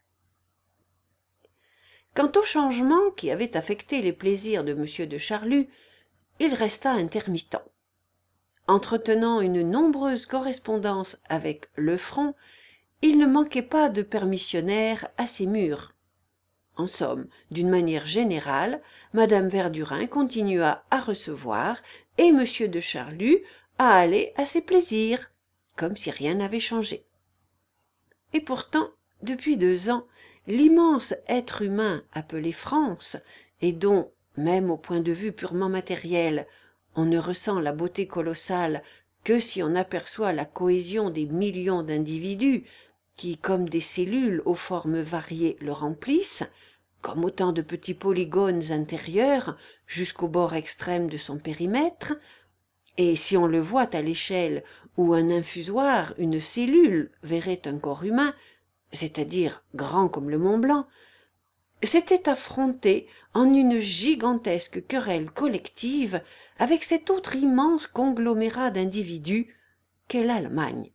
Quant au changement qui avait affecté les plaisirs de M. de Charlus, il resta intermittent. Entretenant une nombreuse correspondance avec Le Front, il ne manquait pas de permissionnaires à ses murs. En somme, d'une manière générale, madame Verdurin continua à recevoir et M. de Charlus à aller à ses plaisirs, comme si rien n'avait changé. Et pourtant, depuis 2 ans, l'immense être humain appelé France, et dont, même au point de vue purement matériel, on ne ressent la beauté colossale que si on aperçoit la cohésion des millions d'individus qui, comme des cellules aux formes variées, le remplissent, comme autant de petits polygones intérieurs jusqu'au bord extrême de son périmètre, et si on le voit à l'échelle où un infusoire, une cellule, verrait un corps humain, c'est-à-dire grand comme le Mont Blanc, s'était affronté en une gigantesque querelle collective avec cet autre immense conglomérat d'individus qu'est l'Allemagne.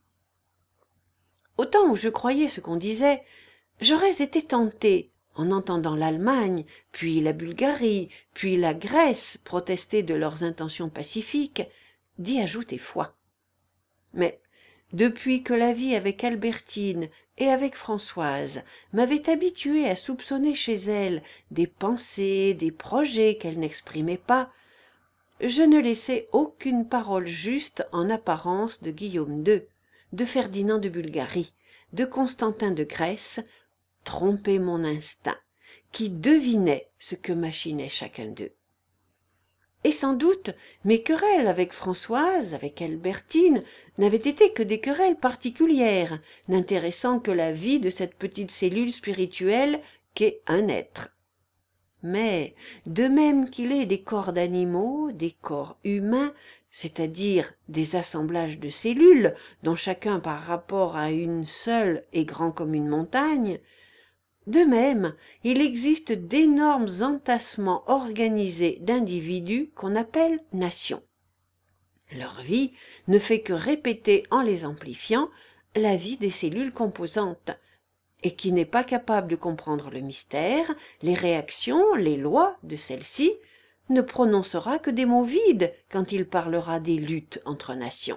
Au temps où je croyais ce qu'on disait, j'aurais été tenté, en entendant l'Allemagne, puis la Bulgarie, puis la Grèce protester de leurs intentions pacifiques, d'y ajouter foi. Mais depuis que la vie avec Albertine et avec Françoise m'avait habitué à soupçonner chez elle des pensées, des projets qu'elle n'exprimait pas, je ne laissai aucune parole juste en apparence de Guillaume II, de Ferdinand de Bulgarie, de Constantin de Grèce, tromper mon instinct, qui devinait ce que machinait chacun d'eux. Et sans doute mes querelles avec Françoise, avec Albertine, n'avaient été que des querelles particulières, n'intéressant que la vie de cette petite cellule spirituelle qu'est un être. Mais, de même qu'il est des corps d'animaux, des corps humains, c'est-à-dire des assemblages de cellules, dont chacun par rapport à une seule est grand comme une montagne, de même, il existe d'énormes entassements organisés d'individus qu'on appelle nations. Leur vie ne fait que répéter en les amplifiant la vie des cellules composantes, et qui n'est pas capable de comprendre le mystère, les réactions, les lois de celles-ci, ne prononcera que des mots vides quand il parlera des luttes entre nations.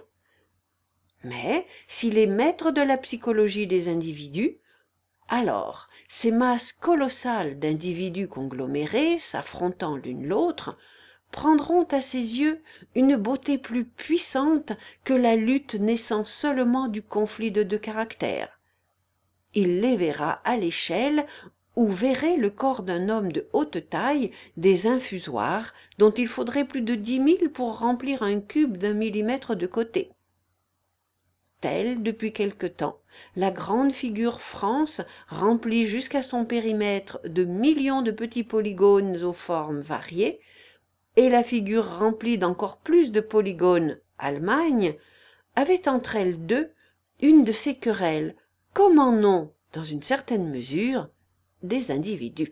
Mais s'il est maître de la psychologie des individus, alors ces masses colossales d'individus conglomérés, s'affrontant l'une l'autre, prendront à ses yeux une beauté plus puissante que la lutte naissant seulement du conflit de 2 caractères. Il les verra à l'échelle où verrait le corps d'un homme de haute taille des infusoires dont il faudrait plus de 10 000 pour remplir un cube d'1 millimètre de côté. Telle, depuis quelque temps, la grande figure France remplie jusqu'à son périmètre de millions de petits polygones aux formes variées, et la figure remplie d'encore plus de polygones, Allemagne, avait entre elles deux une de ces querelles, comme en ont, dans une certaine mesure, des individus.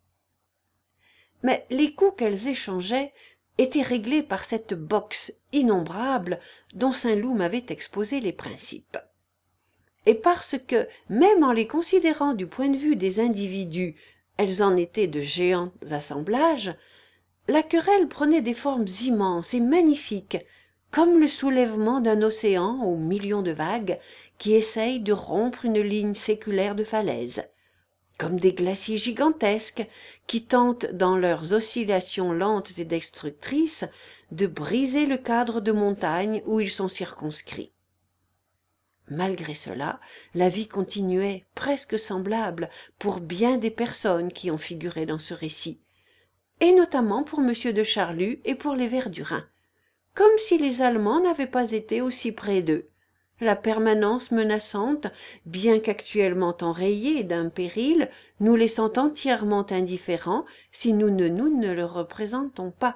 Mais les coups qu'elles échangeaient étaient réglés par cette boxe innombrable dont Saint-Loup m'avait exposé les principes. Et parce que, même en les considérant du point de vue des individus, elles en étaient de géants assemblages, la querelle prenait des formes immenses et magnifiques, comme le soulèvement d'un océan aux millions de vagues qui essayent de rompre une ligne séculaire de falaises, comme des glaciers gigantesques qui tentent, dans leurs oscillations lentes et destructrices, de briser le cadre de montagne où ils sont circonscrits. Malgré cela, la vie continuait presque semblable pour bien des personnes qui ont figuré dans ce récit, et notamment pour M. de Charlus et pour les Verdurin, comme si les Allemands n'avaient pas été aussi près d'eux, la permanence menaçante, bien qu'actuellement enrayée d'un péril, nous laissant entièrement indifférents si nous ne le représentons pas.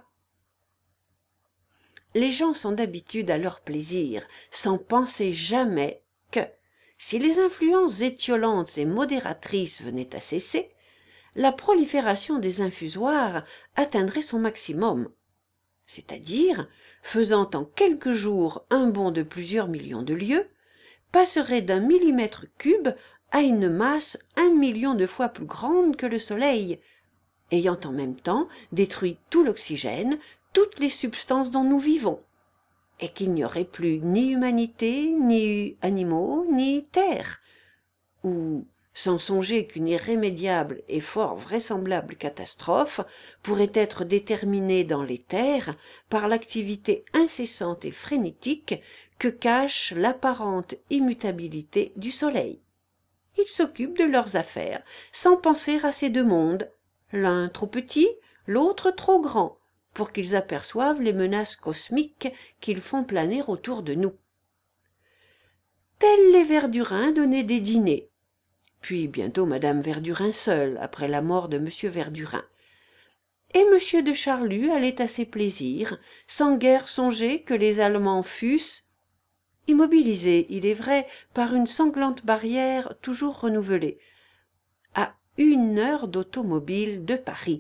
Les gens sont d'habitude à leur plaisir, sans penser jamais que, si les influences étiolantes et modératrices venaient à cesser, la prolifération des infusoires atteindrait son maximum. c'est-à-dire faisant en quelques jours un bond de plusieurs millions de lieues, passerait d'un millimètre cube à une masse 1 million de fois plus grande que le Soleil, ayant en même temps détruit tout l'oxygène, toutes les substances dont nous vivons, et qu'il n'y aurait plus ni humanité, ni animaux, ni terre, ou, sans songer qu'une irrémédiable et fort vraisemblable catastrophe pourrait être déterminée dans les terres par l'activité incessante et frénétique que cache l'apparente immutabilité du soleil. Ils s'occupent de leurs affaires, sans penser à ces deux mondes, l'un trop petit, l'autre trop grand, pour qu'ils aperçoivent les menaces cosmiques qu'ils font planer autour de nous. Tels les Verdurin donnaient des dîners, puis bientôt madame Verdurin seule, après la mort de monsieur Verdurin. Et monsieur de Charlus allait à ses plaisirs, sans guère songer que les Allemands fussent, immobilisés, il est vrai, par une sanglante barrière toujours renouvelée, à 1 heure d'automobile de Paris.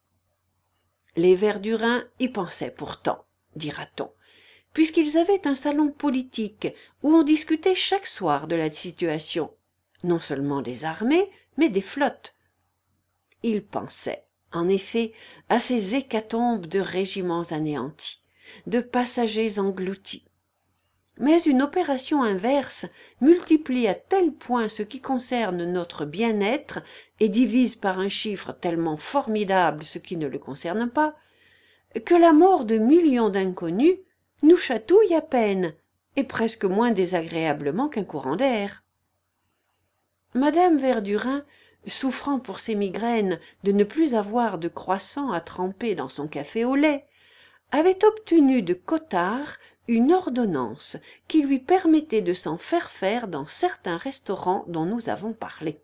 Les Verdurin y pensaient pourtant, dira-t-on, puisqu'ils avaient un salon politique où on discutait chaque soir de la situation, non seulement des armées, mais des flottes. Ils pensaient, en effet, à ces hécatombes de régiments anéantis, de passagers engloutis. Mais une opération inverse multiplie à tel point ce qui concerne notre bien-être et divise par un chiffre tellement formidable ce qui ne le concerne pas, que la mort de millions d'inconnus nous chatouille à peine, et presque moins désagréablement qu'un courant d'air. Madame Verdurin, souffrant pour ses migraines de ne plus avoir de croissant à tremper dans son café au lait, avait obtenu de Cottard une ordonnance qui lui permettait de s'en faire dans certains restaurants dont nous avons parlé.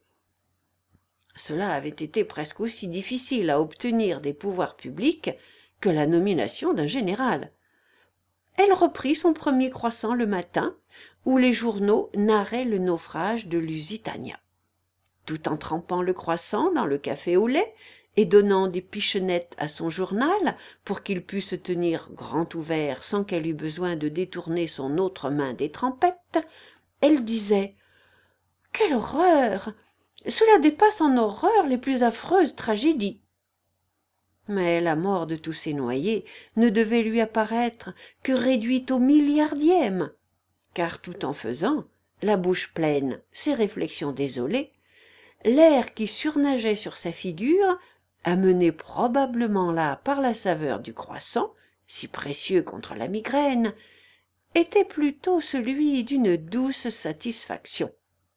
Cela avait été presque aussi difficile à obtenir des pouvoirs publics que la nomination d'un général. Elle reprit son premier croissant le matin, où les journaux narraient le naufrage de Lusitania. Tout en trempant le croissant dans le café au lait et donnant des pichenettes à son journal pour qu'il pût se tenir grand ouvert sans qu'elle eût besoin de détourner son autre main des trempettes, elle disait « Quelle horreur! Cela dépasse en horreur les plus affreuses tragédies. » Mais la mort de tous ces noyés ne devait lui apparaître que réduite au milliardième, car tout en faisant, la bouche pleine, ses réflexions désolées, l'air qui surnageait sur sa figure, amené probablement là par la saveur du croissant, si précieux contre la migraine, était plutôt celui d'une douce satisfaction.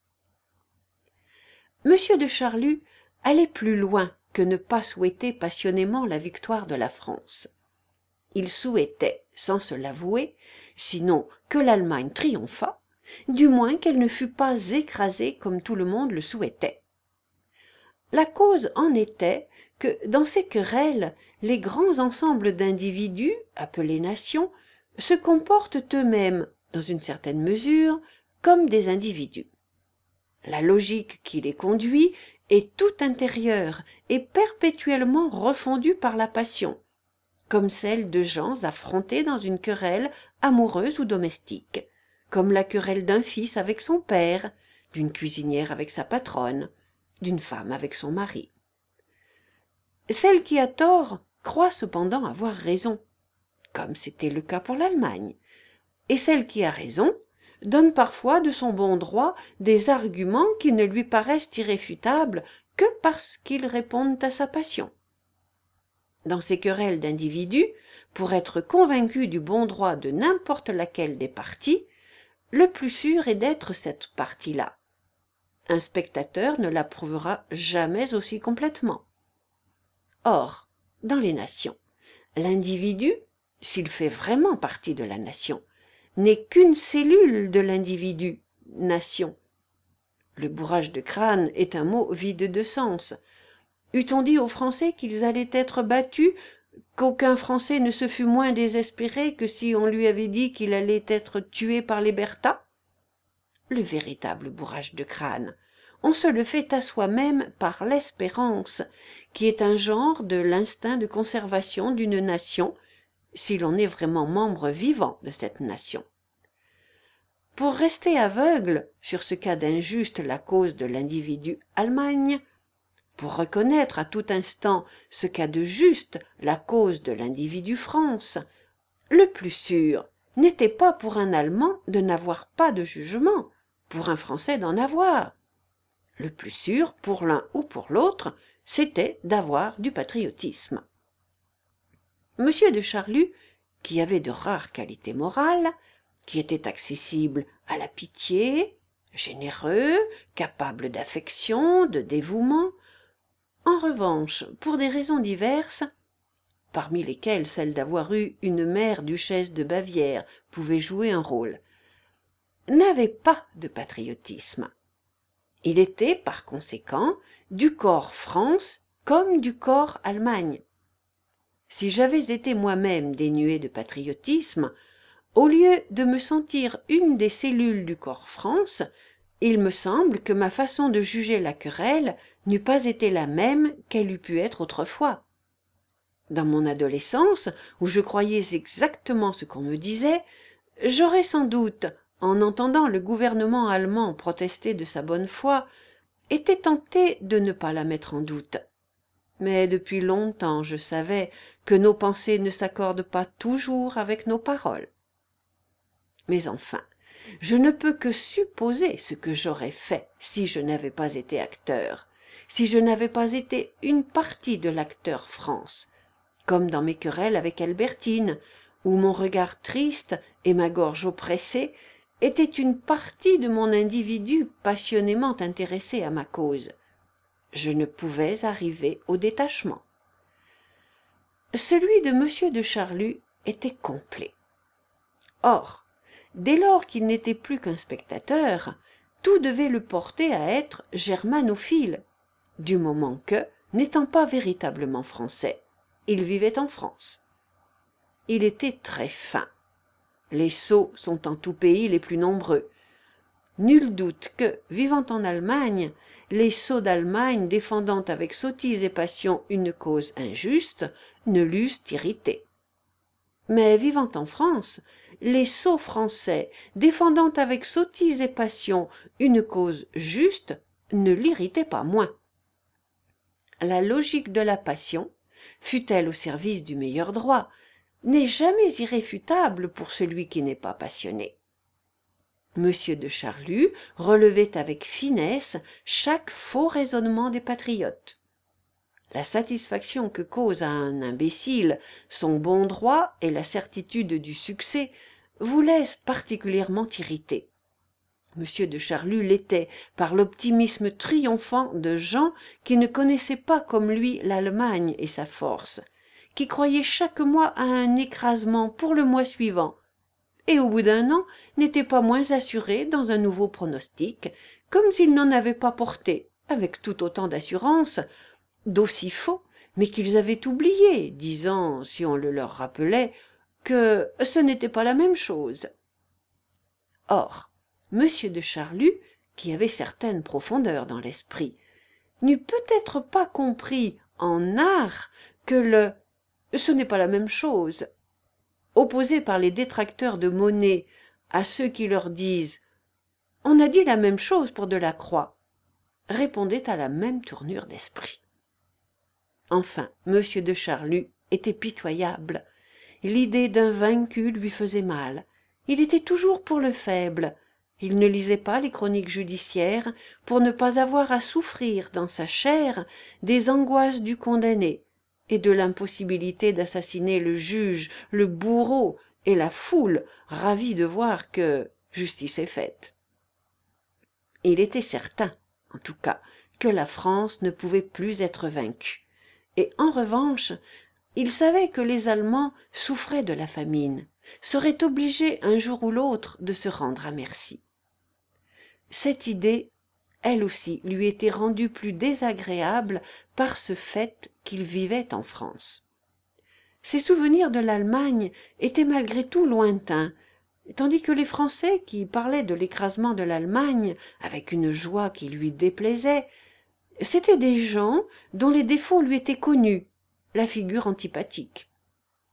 Monsieur de Charlus allait plus loin que ne pas souhaiter passionnément la victoire de la France. Il souhaitait, sans se l'avouer, sinon que l'Allemagne triomphât, du moins qu'elle ne fût pas écrasée comme tout le monde le souhaitait. La cause en était que, dans ces querelles, les grands ensembles d'individus, appelés nations, se comportent eux-mêmes, dans une certaine mesure, comme des individus. La logique qui les conduit est tout intérieure et perpétuellement refondue par la passion, comme celle de gens affrontés dans une querelle amoureuse ou domestique, comme la querelle d'un fils avec son père, d'une cuisinière avec sa patronne, d'une femme avec son mari. Celle qui a tort croit cependant avoir raison, comme c'était le cas pour l'Allemagne, et celle qui a raison donne parfois de son bon droit des arguments qui ne lui paraissent irréfutables que parce qu'ils répondent à sa passion. Dans ces querelles d'individus, pour être convaincu du bon droit de n'importe laquelle des parties, le plus sûr est d'être cette partie-là. Un spectateur ne l'approuvera jamais aussi complètement. Or, dans les nations, l'individu, s'il fait vraiment partie de la nation, n'est qu'une cellule de l'individu, nation. Le bourrage de crâne est un mot vide de sens. Eût-on dit aux Français qu'ils allaient être battus, qu'aucun Français ne se fût moins désespéré que si on lui avait dit qu'il allait être tué par les Bertha? Le véritable bourrage de crâne, on se le fait à soi-même par l'espérance, qui est un genre de l'instinct de conservation d'une nation, si l'on est vraiment membre vivant de cette nation. Pour rester aveugle sur ce qu'a d'injuste la cause de l'individu Allemagne, pour reconnaître à tout instant ce qu'a de juste la cause de l'individu France, le plus sûr n'était pas pour un Allemand de n'avoir pas de jugement, pour un Français d'en avoir. Le plus sûr, pour l'un ou pour l'autre, c'était d'avoir du patriotisme. M. de Charlus, qui avait de rares qualités morales, qui était accessible à la pitié, généreux, capable d'affection, de dévouement, en revanche, pour des raisons diverses, parmi lesquelles celle d'avoir eu une mère duchesse de Bavière pouvait jouer un rôle, n'avait pas de patriotisme. Il était, par conséquent, du corps France comme du corps Allemagne. Si j'avais été moi-même dénué de patriotisme, au lieu de me sentir une des cellules du corps France, il me semble que ma façon de juger la querelle n'eût pas été la même qu'elle eût pu être autrefois. Dans mon adolescence, où je croyais exactement ce qu'on me disait, j'aurais sans doute, en entendant le gouvernement allemand protester de sa bonne foi, été tenté de ne pas la mettre en doute. Mais depuis longtemps je savais que nos pensées ne s'accordent pas toujours avec nos paroles. Mais enfin, je ne peux que supposer ce que j'aurais fait si je n'avais pas été acteur, si je n'avais pas été une partie de l'acteur France, comme dans mes querelles avec Albertine, où mon regard triste et ma gorge oppressée étaient une partie de mon individu passionnément intéressé à ma cause. Je ne pouvais arriver au détachement. Celui de M. de Charlus était complet. Or, dès lors qu'il n'était plus qu'un spectateur, tout devait le porter à être germanophile, du moment que, n'étant pas véritablement français, il vivait en France. Il était très fin. Les sots sont en tout pays les plus nombreux. Nul doute que, vivant en Allemagne, les sots d'Allemagne défendant avec sottise et passion une cause injuste ne l'eussent irrité. Mais vivant en France, les sots français défendant avec sottise et passion une cause juste ne l'irritaient pas moins. La logique de la passion, fût-elle au service du meilleur droit, n'est jamais irréfutable pour celui qui n'est pas passionné. M. de Charlus relevait avec finesse chaque faux raisonnement des patriotes. La satisfaction que cause à un imbécile son bon droit et la certitude du succès vous laissent particulièrement irrité. M. de Charlus l'était par l'optimisme triomphant de gens qui ne connaissaient pas comme lui l'Allemagne et sa force, qui croyaient chaque mois à un écrasement pour le mois suivant, et au bout d'un an n'étaient pas moins assurés dans un nouveau pronostic, comme s'ils n'en avaient pas porté, avec tout autant d'assurance, d'aussi faux, mais qu'ils avaient oublié, disant, si on le leur rappelait, que ce n'était pas la même chose. Or, M. de Charlus, qui avait certaines profondeurs dans l'esprit, n'eût peut-être pas compris en art que le « ce n'est pas la même chose » opposé par les détracteurs de Monet à ceux qui leur disent « on a dit la même chose pour Delacroix » répondait à la même tournure d'esprit. Enfin, M. de Charlus était pitoyable. L'idée d'un vaincu lui faisait mal. Il était toujours pour le faible. Il ne lisait pas les chroniques judiciaires pour ne pas avoir à souffrir dans sa chair des angoisses du condamné et de l'impossibilité d'assassiner le juge, le bourreau et la foule ravis de voir que justice est faite. Il était certain, en tout cas, que la France ne pouvait plus être vaincue. Et en revanche, il savait que les Allemands souffraient de la famine, seraient obligés un jour ou l'autre de se rendre à merci. Cette idée, elle aussi, lui était rendue plus désagréable par ce fait qu'il vivait en France. Ses souvenirs de l'Allemagne étaient malgré tout lointains, tandis que les Français, qui parlaient de l'écrasement de l'Allemagne avec une joie qui lui déplaisait, c'étaient des gens dont les défauts lui étaient connus, la figure antipathique.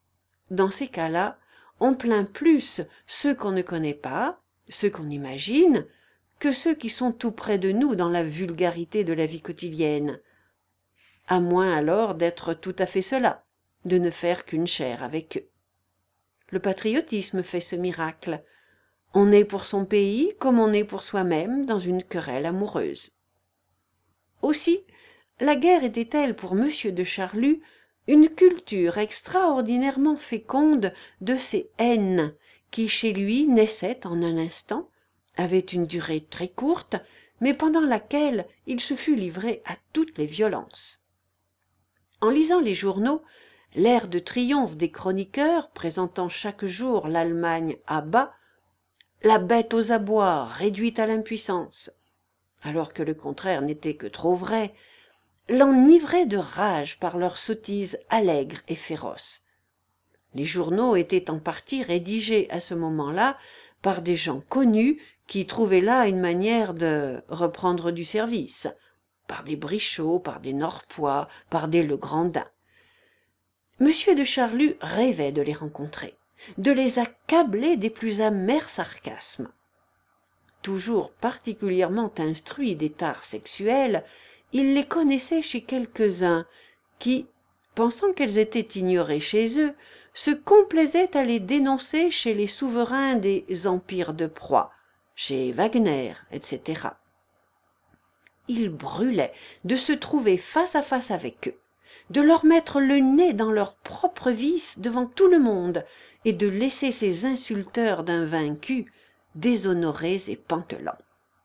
Dans ces cas-là, on plaint plus ceux qu'on ne connaît pas, ceux qu'on imagine, que ceux qui sont tout près de nous dans la vulgarité de la vie quotidienne. À moins alors d'être tout à fait cela, de ne faire qu'une chair avec eux. Le patriotisme fait ce miracle. On est pour son pays comme on est pour soi-même dans une querelle amoureuse. Aussi, la guerre était-elle pour M. de Charlus une culture extraordinairement féconde de ces haines qui chez lui naissaient en un instant, avaient une durée très courte, mais pendant laquelle il se fut livré à toutes les violences. En lisant les journaux, l'air de triomphe des chroniqueurs présentant chaque jour l'Allemagne à bas, la bête aux abois réduite à l'impuissance, alors que le contraire n'était que trop vrai, l'enivrait de rage par leurs sottises allègres et féroces. Les journaux étaient en partie rédigés à ce moment-là par des gens connus qui trouvaient là une manière de reprendre du service, par des Brichot, par des Norpois, par des Legrandin. M. de Charlus rêvait de les rencontrer, de les accabler des plus amers sarcasmes. Toujours particulièrement instruit des tares sexuelles, il les connaissait chez quelques-uns qui, pensant qu'elles étaient ignorées chez eux, se complaisaient à les dénoncer chez les souverains des empires de proie, chez Wagner, etc. Il brûlait de se trouver face à face avec eux, de leur mettre le nez dans leurs propres vices devant tout le monde et de laisser ces insulteurs d'invaincus déshonorés et pantelants.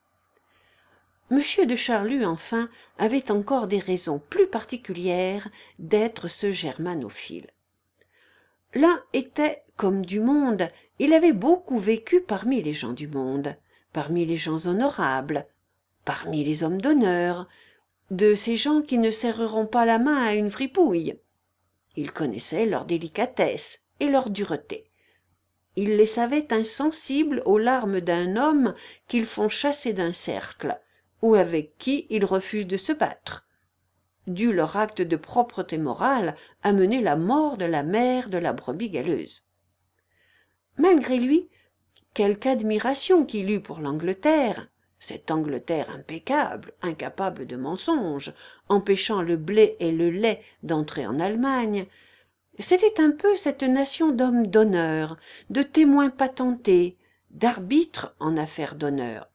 M. de Charlus, enfin, avait encore des raisons plus particulières d'être ce germanophile. L'un était, comme du monde, il avait beaucoup vécu parmi les gens du monde, parmi les gens honorables, parmi les hommes d'honneur, de ces gens qui ne serreront pas la main à une fripouille. Il connaissait leur délicatesse et leur dureté. Il les savait insensibles aux larmes d'un homme qu'ils font chasser d'un cercle, ou avec qui ils refusent de se battre, dût leur acte de propreté morale amener la mort de la mère de la brebis galeuse. Malgré lui, quelque admiration qu'il eût pour l'Angleterre, cette Angleterre impeccable, incapable de mensonges, empêchant le blé et le lait d'entrer en Allemagne, c'était un peu cette nation d'hommes d'honneur, de témoins patentés, d'arbitres en affaires d'honneur.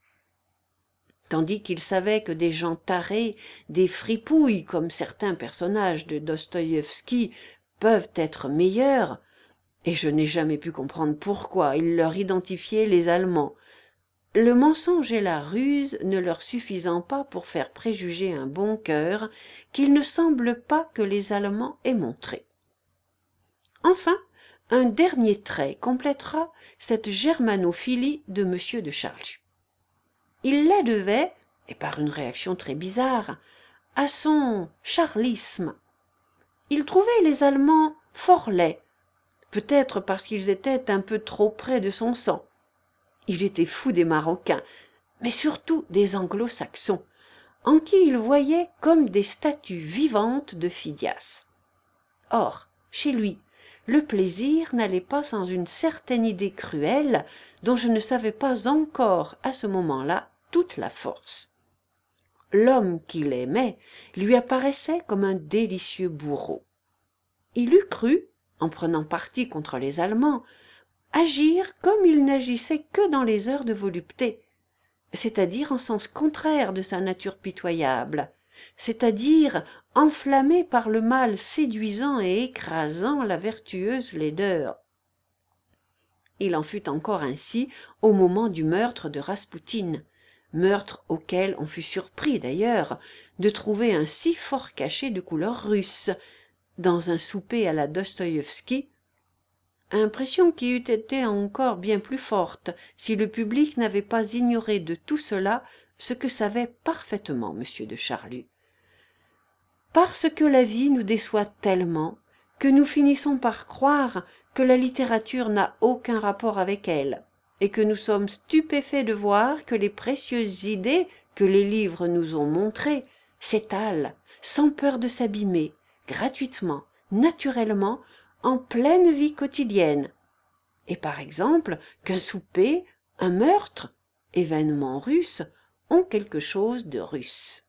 Tandis qu'il savait que des gens tarés, des fripouilles comme certains personnages de Dostoïevski peuvent être meilleurs, et je n'ai jamais pu comprendre pourquoi il leur identifiait les Allemands, le mensonge et la ruse ne leur suffisant pas pour faire préjuger un bon cœur qu'il ne semble pas que les Allemands aient montré. Enfin, un dernier trait complétera cette germanophilie de M. de Charlus. Il la devait, et par une réaction très bizarre, à son charlisme. Il trouvait les Allemands fort laids, peut-être parce qu'ils étaient un peu trop près de son sang. Il était fou des Marocains, mais surtout des Anglo-Saxons, en qui il voyait comme des statues vivantes de Phidias. Or, chez lui, le plaisir n'allait pas sans une certaine idée cruelle dont je ne savais pas encore à ce moment-là toute la force. L'homme qu'il aimait lui apparaissait comme un délicieux bourreau. Il eût cru, en prenant parti contre les Allemands, agir comme il n'agissait que dans les heures de volupté, c'est-à-dire en sens contraire de sa nature pitoyable, c'est-à-dire enflammé par le mal séduisant et écrasant la vertueuse laideur. Il en fut encore ainsi au moment du meurtre de Raspoutine, meurtre auquel on fut surpris d'ailleurs de trouver un si fort cachet de couleur russe dans un souper à la Dostoïevski, impression qui eût été encore bien plus forte si le public n'avait pas ignoré de tout cela ce que savait parfaitement M. de Charlus. Parce que la vie nous déçoit tellement que nous finissons par croire que la littérature n'a aucun rapport avec elle, et que nous sommes stupéfaits de voir que les précieuses idées que les livres nous ont montrées s'étalent, sans peur de s'abîmer, gratuitement, naturellement, en pleine vie quotidienne, et par exemple qu'un souper, un meurtre, événement russe, ont quelque chose de russe.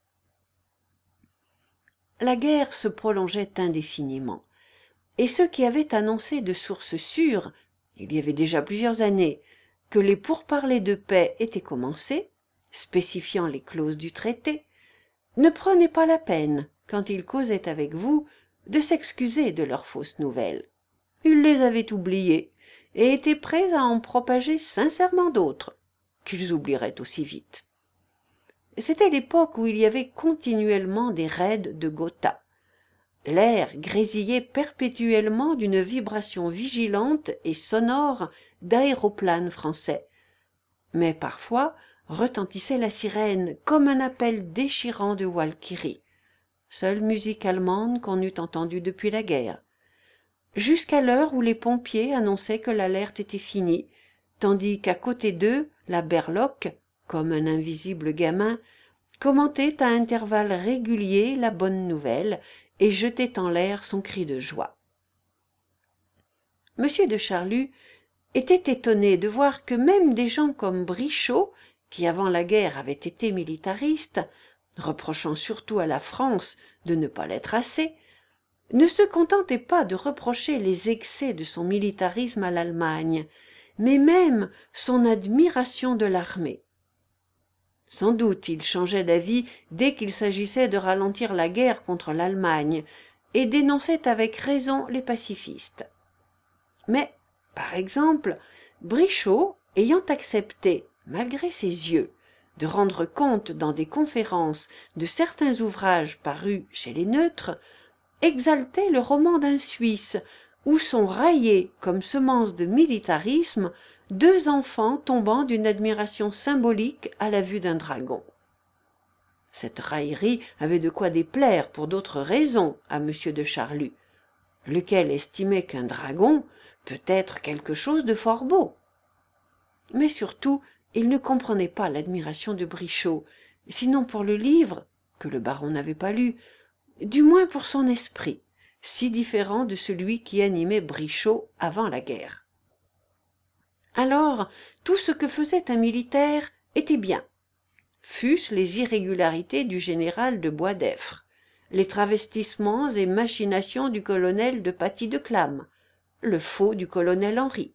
La guerre se prolongeait indéfiniment, et ceux qui avaient annoncé de source sûre, il y avait déjà plusieurs années, que les pourparlers de paix étaient commencés, spécifiant les clauses du traité, ne prenaient pas la peine, quand ils causaient avec vous, de s'excuser de leurs fausses nouvelles. Ils les avaient oubliées et étaient prêts à en propager sincèrement d'autres, qu'ils oublieraient aussi vite. C'était l'époque où il y avait continuellement des raids de Gotha. L'air grésillait perpétuellement d'une vibration vigilante et sonore d'aéroplanes français. Mais parfois retentissait la sirène comme un appel déchirant de Walkyrie, seule musique allemande qu'on eût entendue depuis la guerre, jusqu'à l'heure où les pompiers annonçaient que l'alerte était finie, tandis qu'à côté d'eux, la berloque, comme un invisible gamin, commentait à intervalles réguliers la bonne nouvelle et jetait en l'air son cri de joie. M. de Charlus était étonné de voir que même des gens comme Brichot, qui avant la guerre avaient été militaristes, reprochant surtout à la France de ne pas l'être assez, ne se contentait pas de reprocher les excès de son militarisme à l'Allemagne, mais même son admiration de l'armée. Sans doute il changeait d'avis dès qu'il s'agissait de ralentir la guerre contre l'Allemagne, et dénonçait avec raison les pacifistes. Mais, par exemple, Brichot, ayant accepté, malgré ses yeux, de rendre compte dans des conférences de certains ouvrages parus chez les neutres, exaltait le roman d'un Suisse, où sont raillés comme semences de militarisme 2 enfants tombant d'une admiration symbolique à la vue d'un dragon. Cette raillerie avait de quoi déplaire pour d'autres raisons à M. de Charlus, lequel estimait qu'un dragon peut être quelque chose de fort beau. Mais surtout, il ne comprenait pas l'admiration de Brichot, sinon pour le livre, que le baron n'avait pas lu, du moins pour son esprit, si différent de celui qui animait Brichot avant la guerre. Alors, tout ce que faisait un militaire était bien, fût-ce les irrégularités du général de Boisdeffre, les travestissements et machinations du colonel de Paty de Clam, le faux du colonel Henry.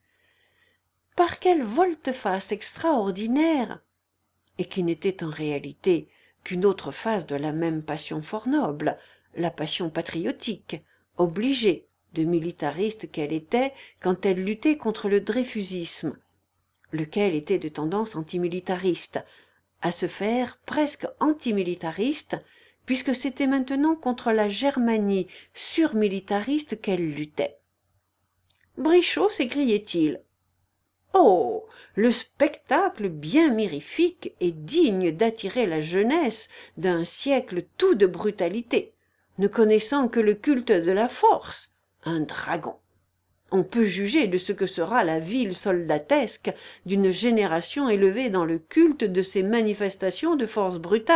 Par quelle volte-face extraordinaire, et qui n'était en réalité qu'une autre phase de la même passion fort noble, la passion patriotique, obligée, de militariste qu'elle était quand elle luttait contre le dreyfusisme, lequel était de tendance antimilitariste, à se faire presque antimilitariste, puisque c'était maintenant contre la Germanie surmilitariste qu'elle luttait. Brichot, s'écriait-il, « Oh, le spectacle bien mirifique et digne d'attirer la jeunesse d'un siècle tout de brutalité, ne connaissant que le culte de la force, un dragon. On peut juger de ce que sera la ville soldatesque d'une génération élevée dans le culte de ces manifestations de force brutale. »«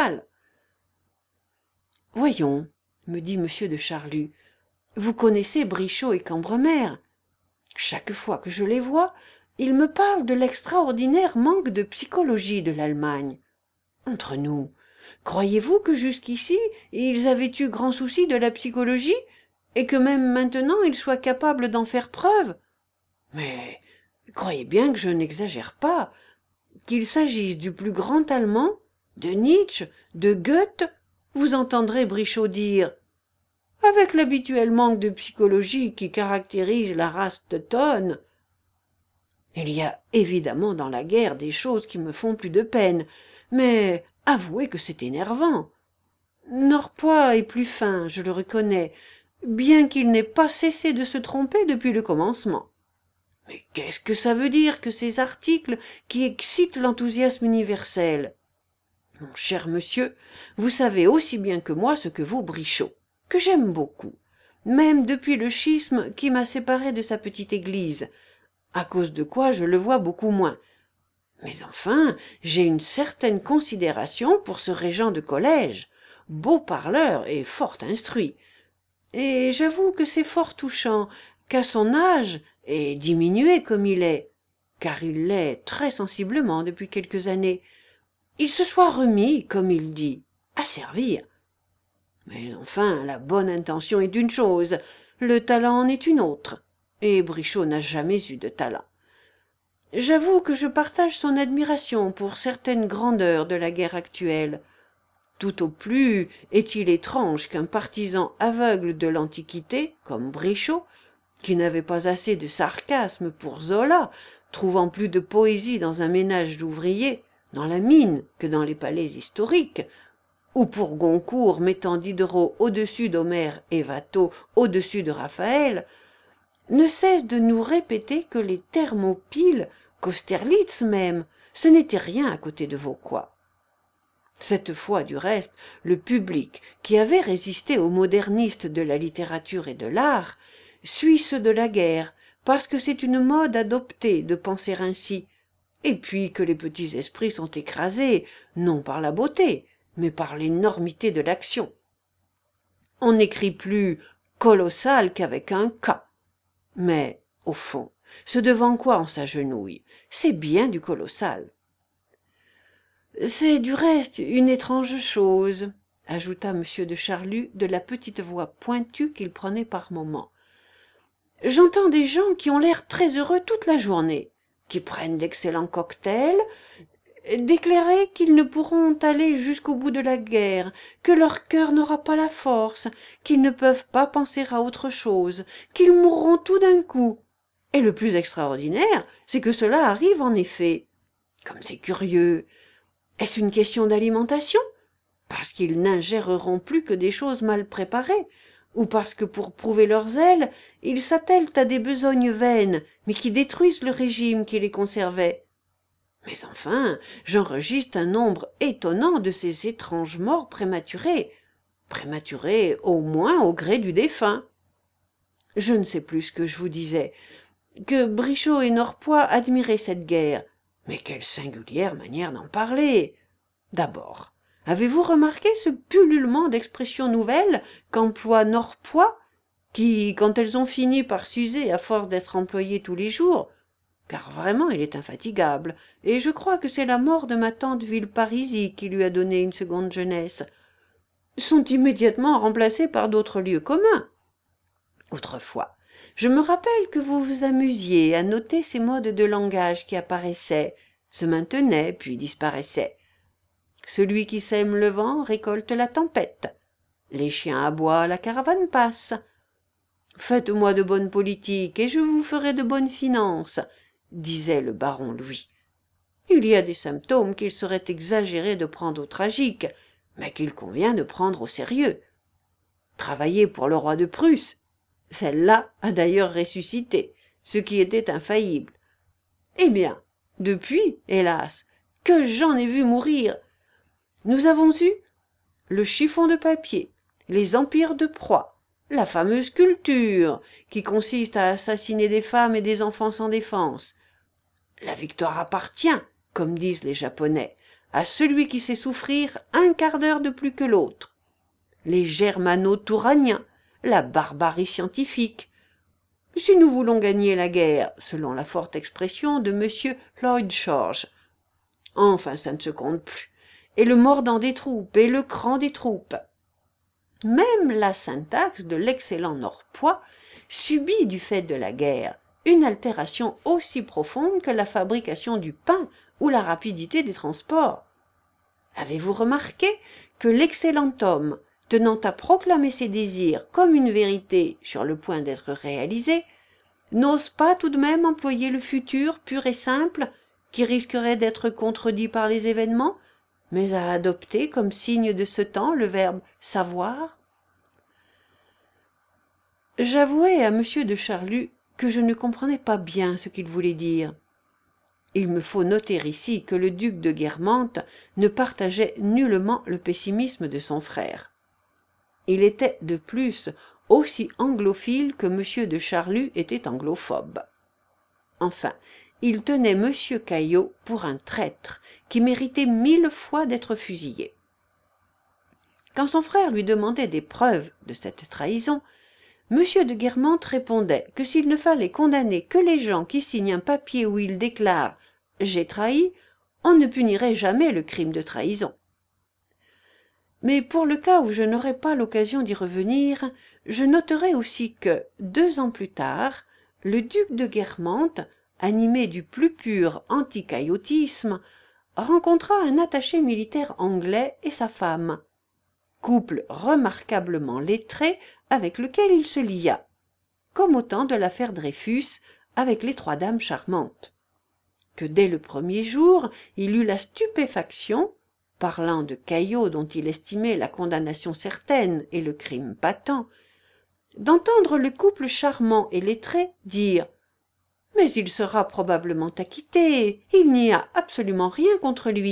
Voyons, me dit M. de Charlus, vous connaissez Brichot et Cambremer. Chaque fois que je les vois, ils me parlent de l'extraordinaire manque de psychologie de l'Allemagne. Entre nous, croyez-vous que jusqu'ici ils avaient eu grand souci de la psychologie, et que même maintenant ils soient capables d'en faire preuve? Mais croyez bien que je n'exagère pas, qu'il s'agisse du plus grand Allemand, de Nietzsche, de Goethe, vous entendrez Brichot dire « Avec l'habituel manque de psychologie qui caractérise la race teutonne, il y a évidemment dans la guerre des choses qui me font plus de peine, mais avouez que c'est énervant. Norpois est plus fin, je le reconnais, bien qu'il n'ait pas cessé de se tromper depuis le commencement. Mais qu'est-ce que ça veut dire que ces articles qui excitent l'enthousiasme universel? Mon cher monsieur, vous savez aussi bien que moi ce que vaut Brichot, que j'aime beaucoup, même depuis le schisme qui m'a séparé de sa petite église, à cause de quoi je le vois beaucoup moins. Mais enfin, j'ai une certaine considération pour ce régent de collège, beau parleur et fort instruit. Et j'avoue que c'est fort touchant qu'à son âge, et diminué comme il est, car il l'est très sensiblement depuis quelques années, il se soit remis, comme il dit, à servir. Mais enfin, la bonne intention est une chose, le talent en est une autre, et Brichot n'a jamais eu de talent. J'avoue que je partage son admiration pour certaines grandeurs de la guerre actuelle. Tout au plus est-il étrange qu'un partisan aveugle de l'Antiquité, comme Brichot, qui n'avait pas assez de sarcasme pour Zola, trouvant plus de poésie dans un ménage d'ouvriers, dans la mine, que dans les palais historiques, ou pour Goncourt mettant Diderot au-dessus d'Homère et Watteau au-dessus de Raphaël, ne cesse de nous répéter que les Thermopyles, qu'Austerlitz même, ce n'était rien à côté de Vauquois. Cette fois, du reste, le public, qui avait résisté aux modernistes de la littérature et de l'art, suit ceux de la guerre, parce que c'est une mode adoptée de penser ainsi, et puis que les petits esprits sont écrasés, non par la beauté, mais par l'énormité de l'action. On n'écrit plus « colossal » qu'avec un K. Mais, au fond, ce devant quoi on s'agenouille, c'est bien du colossal. C'est du reste une étrange chose, ajouta M. de Charlus de la petite voix pointue qu'il prenait par moments. J'entends des gens qui ont l'air très heureux toute la journée, qui prennent d'excellents cocktails, déclarer qu'ils ne pourront aller jusqu'au bout de la guerre, que leur cœur n'aura pas la force, qu'ils ne peuvent pas penser à autre chose, qu'ils mourront tout d'un coup. Et le plus extraordinaire, c'est que cela arrive en effet. Comme c'est curieux. Est-ce une question d'alimentation? Parce qu'ils n'ingéreront plus que des choses mal préparées, ou parce que pour prouver leur zèle, ils s'attellent à des besognes vaines, mais qui détruisent le régime qui les conservait. Mais enfin, j'enregistre un nombre étonnant de ces étranges morts prématurées au moins au gré du défunt. Je ne sais plus ce que je vous disais, que Brichot et Norpois admiraient cette guerre, mais quelle singulière manière d'en parler. D'abord, avez-vous remarqué ce pullulement d'expressions nouvelles qu'emploie Norpois, qui, quand elles ont fini par s'user à force d'être employées tous les jours, car vraiment il est infatigable, et je crois que c'est la mort de ma tante Villeparisis qui lui a donné une seconde jeunesse, sont immédiatement remplacés par d'autres lieux communs. Autrefois, je me rappelle que vous vous amusiez à noter ces modes de langage qui apparaissaient, se maintenaient, puis disparaissaient. Celui qui sème le vent récolte la tempête. Les chiens aboient, la caravane passe. Faites-moi de bonnes politiques et je vous ferai de bonnes finances, disait le baron Louis. Il y a des symptômes qu'il serait exagéré de prendre au tragique, mais qu'il convient de prendre au sérieux. Travailler pour le roi de Prusse, celle-là a d'ailleurs ressuscité, ce qui était infaillible. Eh bien, depuis, hélas, que j'en ai vu mourir. Nous avons eu le chiffon de papier, les empires de proie, la fameuse culture, qui consiste à assassiner des femmes et des enfants sans défense. La victoire appartient, comme disent les Japonais, à celui qui sait souffrir un quart d'heure de plus que l'autre. Les germano-touraniens, la barbarie scientifique. Si nous voulons gagner la guerre, selon la forte expression de M. Lloyd George, enfin ça ne se compte plus, et le mordant des troupes et le cran des troupes. Même la syntaxe de l'excellent Norpois subit du fait de la guerre une altération aussi profonde que la fabrication du pain ou la rapidité des transports. Avez-vous remarqué que l'excellent homme, tenant à proclamer ses désirs comme une vérité sur le point d'être réalisée, n'ose pas tout de même employer le futur pur et simple, qui risquerait d'être contredit par les événements, mais à adopter comme signe de ce temps le verbe savoir? J'avouai à M. de Charlus que je ne comprenais pas bien ce qu'il voulait dire. Il me faut noter ici que le duc de Guermantes ne partageait nullement le pessimisme de son frère. Il était de plus aussi anglophile que M. de Charlus était anglophobe. Enfin, il tenait M. Caillot pour un traître qui méritait 1000 fois d'être fusillé. Quand son frère lui demandait des preuves de cette trahison, M. de Guermantes répondait que s'il ne fallait condamner que les gens qui signent un papier où ils déclarent « j'ai trahi », on ne punirait jamais le crime de trahison. Mais pour le cas où je n'aurais pas l'occasion d'y revenir, je noterai aussi que, 2 ans plus tard, le duc de Guermantes, animé du plus pur anticaillotisme, rencontra un attaché militaire anglais et sa femme, couple remarquablement lettré avec lequel il se lia, comme au temps de l'affaire Dreyfus avec les 3 dames charmantes. Que dès le premier jour, il eut la stupéfaction, parlant de Caillaux dont il estimait la condamnation certaine et le crime patent, d'entendre le couple charmant et lettré dire « Mais il sera probablement acquitté, il n'y a absolument rien contre lui. »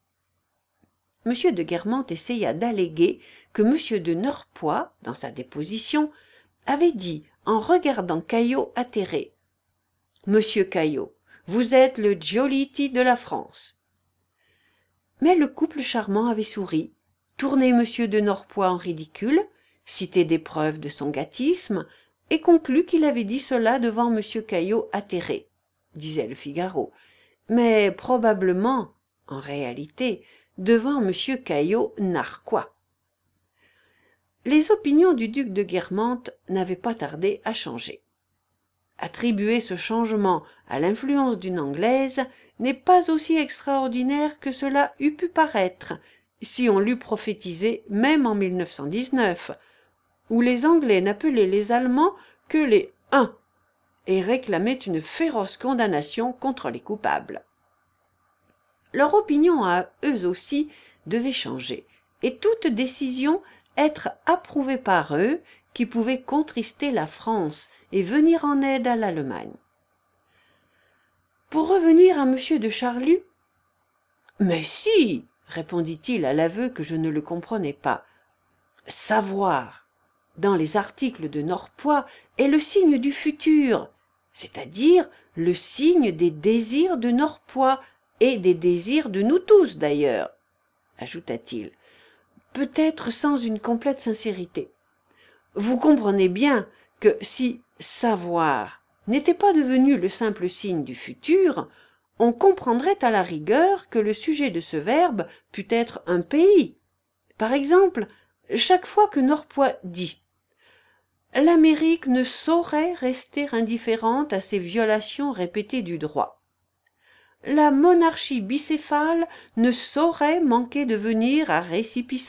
M. de Guermantes essaya d'alléguer que M. de Norpois, dans sa déposition, avait dit en regardant Caillaux atterré « Monsieur Caillaux, vous êtes le Giolitti de la France. » Mais le couple charmant avait souri, tourné M. de Norpois en ridicule, cité des preuves de son gâtisme, et conclu qu'il avait dit cela devant M. Caillaux atterré, disait le Figaro, mais probablement, en réalité, devant M. Caillaux narquois. Les opinions du duc de Guermantes n'avaient pas tardé à changer. Attribuer ce changement à l'influence d'une Anglaise n'est pas aussi extraordinaire que cela eût pu paraître, si on l'eût prophétisé même en 1919, où les Anglais n'appelaient les Allemands que les « Huns » et réclamaient une féroce condamnation contre les coupables. Leur opinion à eux aussi devait changer, et toute décision être approuvée par eux qui pouvait contrister la France et venir en aide à l'Allemagne. Pour revenir à M. de Charlus, « Mais si, répondit-il à l'aveu que je ne le comprenais pas, savoir, dans les articles de Norpois, est le signe du futur, c'est-à-dire le signe des désirs de Norpois et des désirs de nous tous d'ailleurs, ajouta-t-il, peut-être sans une complète sincérité. Vous comprenez bien que si savoir n'était pas devenu le simple signe du futur, on comprendrait à la rigueur que le sujet de ce verbe pût être un pays. Par exemple, chaque fois que Norpois dit « L'Amérique ne saurait rester indifférente à ces violations répétées du droit. La monarchie bicéphale ne saurait manquer de venir à résipiscence. »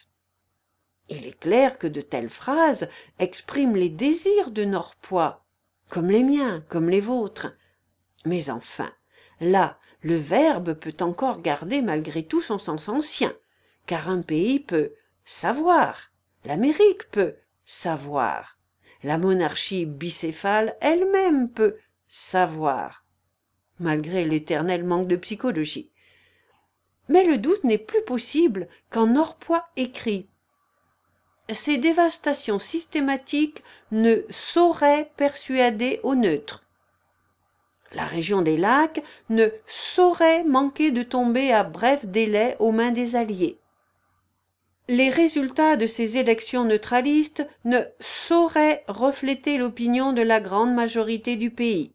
Il est clair que de telles phrases expriment les désirs de Norpois, comme les miens, comme les vôtres. Mais enfin, là, le verbe peut encore garder malgré tout son sens ancien, car un pays peut savoir, l'Amérique peut savoir, la monarchie bicéphale elle-même peut savoir, malgré l'éternel manque de psychologie. Mais le doute n'est plus possible quand Norpois écrit « Ces dévastations systématiques ne sauraient persuader au neutre. La région des lacs ne saurait manquer de tomber à bref délai aux mains des Alliés. Les résultats de ces élections neutralistes ne sauraient refléter l'opinion de la grande majorité du pays.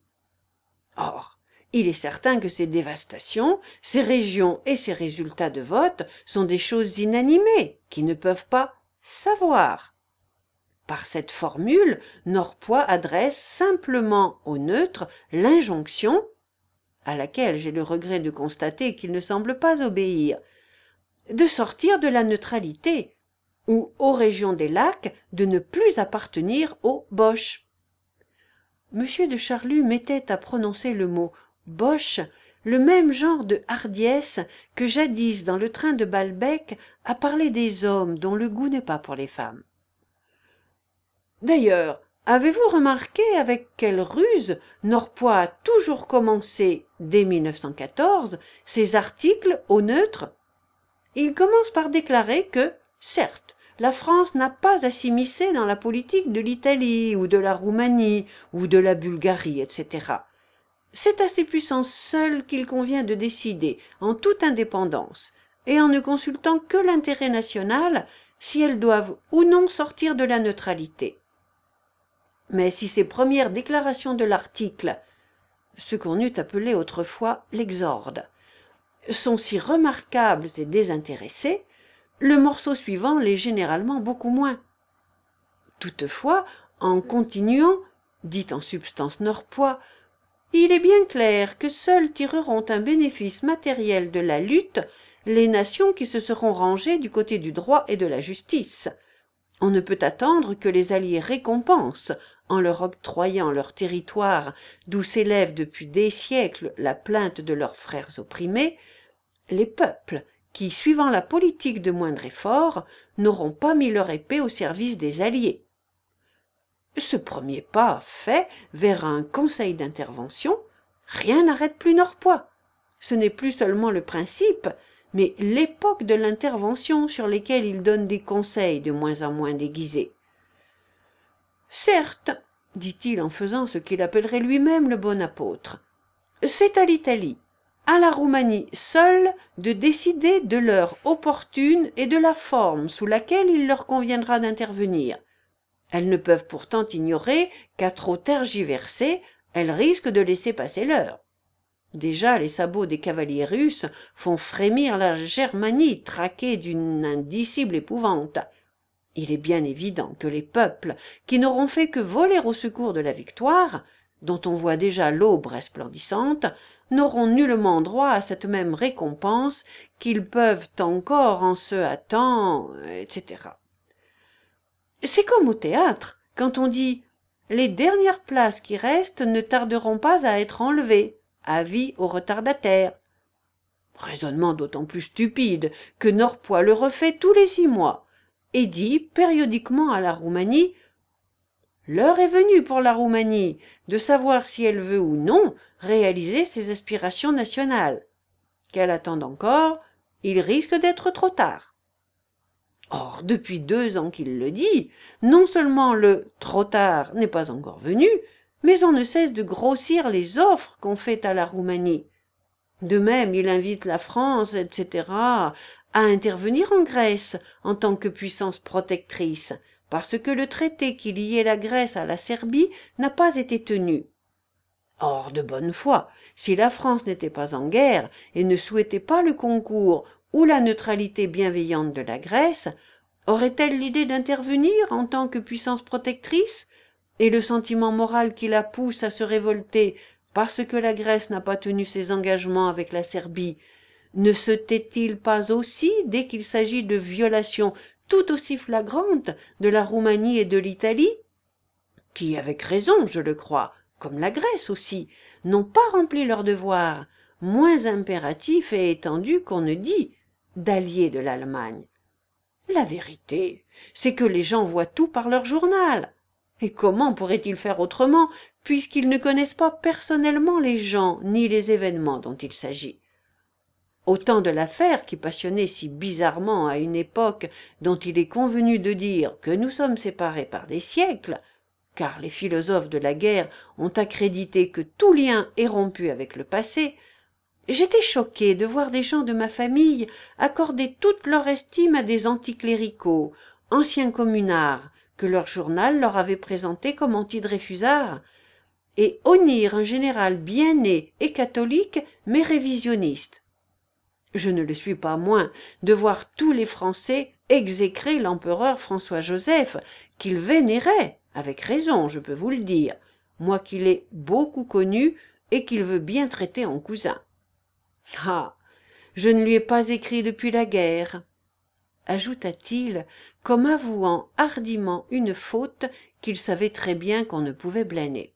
Or, il est certain que ces dévastations, ces régions et ces résultats de vote sont des choses inanimées qui ne peuvent pas savoir. Par cette formule, Norpois adresse simplement au neutre l'injonction, à laquelle j'ai le regret de constater qu'il ne semble pas obéir, de sortir de la neutralité, ou aux régions des lacs de ne plus appartenir aux Boches. M. de Charlus mettait à prononcer le mot « Boche » le même genre de hardiesse que jadis dans le train de Balbec à parler des hommes dont le goût n'est pas pour les femmes. D'ailleurs, avez-vous remarqué avec quelle ruse Norpois a toujours commencé, dès 1914, ses articles au neutre? Il commence par déclarer que, certes, la France n'a pas à s'immiscer dans la politique de l'Italie ou de la Roumanie ou de la Bulgarie, etc. C'est à ces puissances seules qu'il convient de décider en toute indépendance et en ne consultant que l'intérêt national si elles doivent ou non sortir de la neutralité. Mais si ces premières déclarations de l'article, ce qu'on eût appelé autrefois l'exorde, sont si remarquables et désintéressées, le morceau suivant l'est généralement beaucoup moins. Toutefois, en continuant, dit en substance Norpois, il est bien clair que seuls tireront un bénéfice matériel de la lutte les nations qui se seront rangées du côté du droit et de la justice. On ne peut attendre que les alliés récompensent, en leur octroyant leur territoire d'où s'élève depuis des siècles la plainte de leurs frères opprimés, les peuples qui, suivant la politique de moindre effort, n'auront pas mis leur épée au service des alliés. Ce premier pas fait vers un conseil d'intervention, rien n'arrête plus Norpois. Ce n'est plus seulement le principe, mais l'époque de l'intervention sur lesquelles il donne des conseils de moins en moins déguisés. Certes, dit-il en faisant ce qu'il appellerait lui-même le bon apôtre, c'est à l'Italie, à la Roumanie seule, de décider de l'heure opportune et de la forme sous laquelle il leur conviendra d'intervenir. Elles ne peuvent pourtant ignorer qu'à trop tergiverser, elles risquent de laisser passer l'heure. Déjà les sabots des cavaliers russes font frémir la Germanie traquée d'une indicible épouvante. Il est bien évident que les peuples qui n'auront fait que voler au secours de la victoire, dont on voit déjà l'aube resplendissante, n'auront nullement droit à cette même récompense qu'ils peuvent encore en se hâtant, etc. C'est comme au théâtre, quand on dit « les dernières places qui restent ne tarderont pas à être enlevées, avis aux retardataires ». Raisonnement d'autant plus stupide que Norpois le refait tous les 6 mois et dit périodiquement à la Roumanie « l'heure est venue pour la Roumanie de savoir si elle veut ou non réaliser ses aspirations nationales. Qu'elle attende encore, il risque d'être trop tard. » Or, depuis 2 ans qu'il le dit, non seulement le « trop tard » n'est pas encore venu, mais on ne cesse de grossir les offres qu'on fait à la Roumanie. De même, il invite la France, etc., à intervenir en Grèce en tant que puissance protectrice, parce que le traité qui liait la Grèce à la Serbie n'a pas été tenu. Or, de bonne foi, si la France n'était pas en guerre et ne souhaitait pas le concours ou la neutralité bienveillante de la Grèce, aurait-elle l'idée d'intervenir en tant que puissance protectrice, et le sentiment moral qui la pousse à se révolter parce que la Grèce n'a pas tenu ses engagements avec la Serbie, ne se tait-il pas aussi dès qu'il s'agit de violations tout aussi flagrantes de la Roumanie et de l'Italie, qui, avec raison, je le crois, comme la Grèce aussi, n'ont pas rempli leur devoir, moins impératif et étendu qu'on ne dit, d'alliés de l'Allemagne. La vérité, c'est que les gens voient tout par leur journal. Et comment pourraient-ils faire autrement, puisqu'ils ne connaissent pas personnellement les gens ni les événements dont il s'agit? Autant de l'affaire qui passionnait si bizarrement à une époque dont il est convenu de dire que nous sommes séparés par des siècles, car les philosophes de la guerre ont accrédité que tout lien est rompu avec le passé, j'étais choqué de voir des gens de ma famille accorder toute leur estime à des anticléricaux, anciens communards, que leur journal leur avait présentés comme antidreyfusards, et honnir un général bien né et catholique, mais révisionniste. Je ne le suis pas moins de voir tous les Français exécrer l'empereur François-Joseph, qu'ils vénéraient, avec raison, je peux vous le dire, moi qui l'ai beaucoup connu et qu'il veut bien traiter en cousin. Ah, je ne lui ai pas écrit depuis la guerre, ajouta-t-il, comme avouant hardiment une faute qu'il savait très bien qu'on ne pouvait blâmer.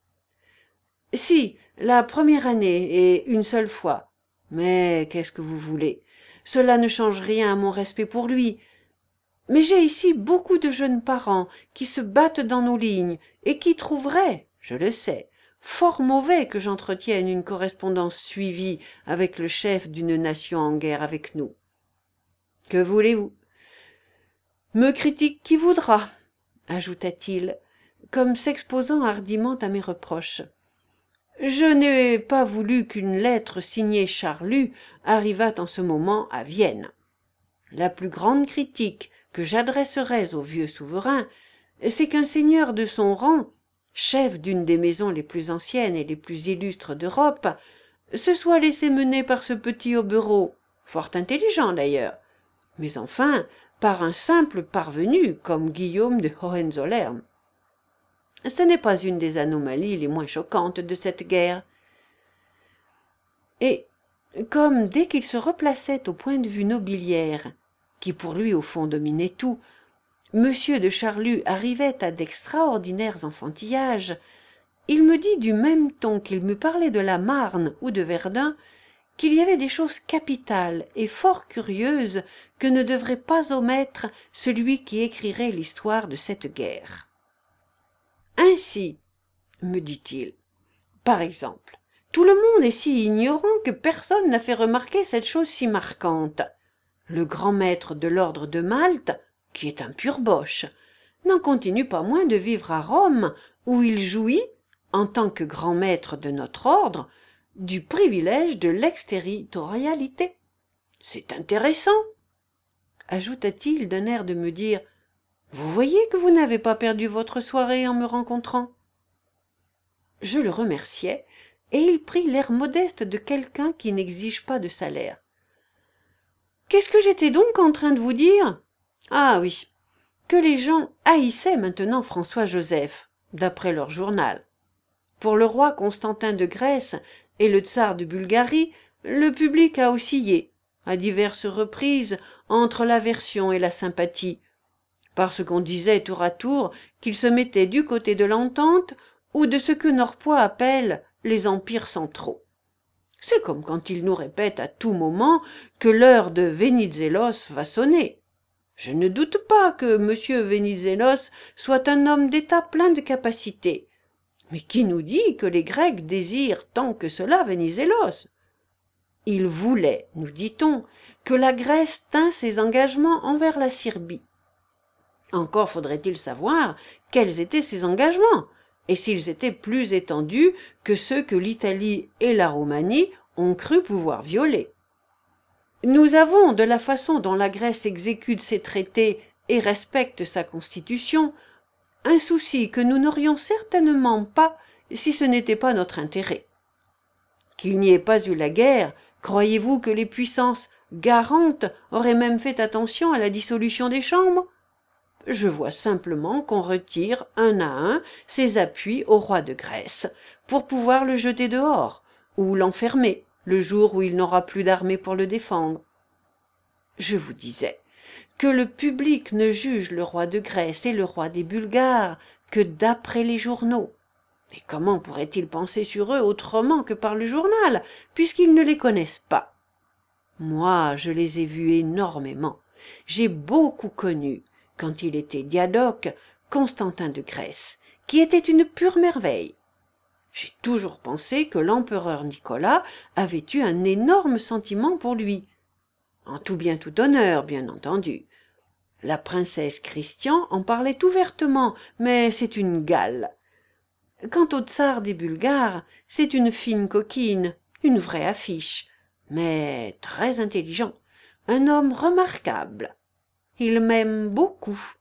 Si, la première année, et une seule fois. Mais qu'est-ce que vous voulez? Cela ne change rien à mon respect pour lui. Mais j'ai ici beaucoup de jeunes parents qui se battent dans nos lignes et qui trouveraient, je le sais, fort mauvais que j'entretienne une correspondance suivie avec le chef d'une nation en guerre avec nous. Que voulez-vous? Me critique qui voudra, ajouta-t-il, comme s'exposant hardiment à mes reproches. Je n'ai pas voulu qu'une lettre signée Charlus arrivât en ce moment à Vienne. La plus grande critique que j'adresserais au vieux souverain, c'est qu'un seigneur de son rang, chef d'une des maisons les plus anciennes et les plus illustres d'Europe, se soit laissé mener par ce petit hobereau, fort intelligent d'ailleurs, mais enfin par un simple parvenu comme Guillaume de Hohenzollern. Ce n'est pas une des anomalies les moins choquantes de cette guerre. Et comme dès qu'il se replaçait au point de vue nobiliaire, qui pour lui au fond dominait tout, Monsieur de Charlus arrivait à d'extraordinaires enfantillages, il me dit du même ton qu'il me parlait de la Marne ou de Verdun qu'il y avait des choses capitales et fort curieuses que ne devrait pas omettre celui qui écrirait l'histoire de cette guerre. Ainsi, me dit-il, par exemple, tout le monde est si ignorant que personne n'a fait remarquer cette chose si marquante. Le grand maître de l'ordre de Malte, qui est un pur boche, n'en continue pas moins de vivre à Rome, où il jouit, en tant que grand maître de notre ordre, du privilège de l'exterritorialité. C'est intéressant, ajouta-t-il d'un air de me dire, vous voyez que vous n'avez pas perdu votre soirée en me rencontrant. Je le remerciai, et il prit l'air modeste de quelqu'un qui n'exige pas de salaire. Qu'est-ce que j'étais donc en train de vous dire? Ah oui, que les gens haïssaient maintenant François-Joseph, d'après leur journal. Pour le roi Constantin de Grèce et le tsar de Bulgarie, le public a oscillé, à diverses reprises, entre l'aversion et la sympathie, parce qu'on disait tour à tour qu'il se mettait du côté de l'entente ou de ce que Norpois appelle les empires centraux. C'est comme quand il nous répète à tout moment que l'heure de Vénizélos va sonner. Je ne doute pas que M. Vénizélos soit un homme d'État plein de capacités. Mais qui nous dit que les Grecs désirent tant que cela Vénizélos? Il voulait, nous dit-on, que la Grèce tînt ses engagements envers la Serbie. Encore faudrait-il savoir quels étaient ces engagements, et s'ils étaient plus étendus que ceux que l'Italie et la Roumanie ont cru pouvoir violer. Nous avons, de la façon dont la Grèce exécute ses traités et respecte sa constitution, un souci que nous n'aurions certainement pas si ce n'était pas notre intérêt. Qu'il n'y ait pas eu la guerre, croyez-vous que les puissances garantes auraient même fait attention à la dissolution des chambres? Je vois simplement qu'on retire un à un ses appuis au roi de Grèce pour pouvoir le jeter dehors ou l'enfermer le jour où il n'aura plus d'armée pour le défendre. Je vous disais que le public ne juge le roi de Grèce et le roi des Bulgares que d'après les journaux. Mais comment pourrait-il penser sur eux autrement que par le journal, puisqu'ils ne les connaissent pas? Moi, je les ai vus énormément. J'ai beaucoup connu, quand il était diadoque, Constantin de Grèce, qui était une pure merveille. J'ai toujours pensé que l'empereur Nicolas avait eu un énorme sentiment pour lui. En tout bien tout honneur, bien entendu. La princesse Christian en parlait ouvertement, mais c'est une Galle. Quant au tsar des Bulgares, c'est une fine coquine, une vraie affiche, mais très intelligent, un homme remarquable. Il m'aime beaucoup.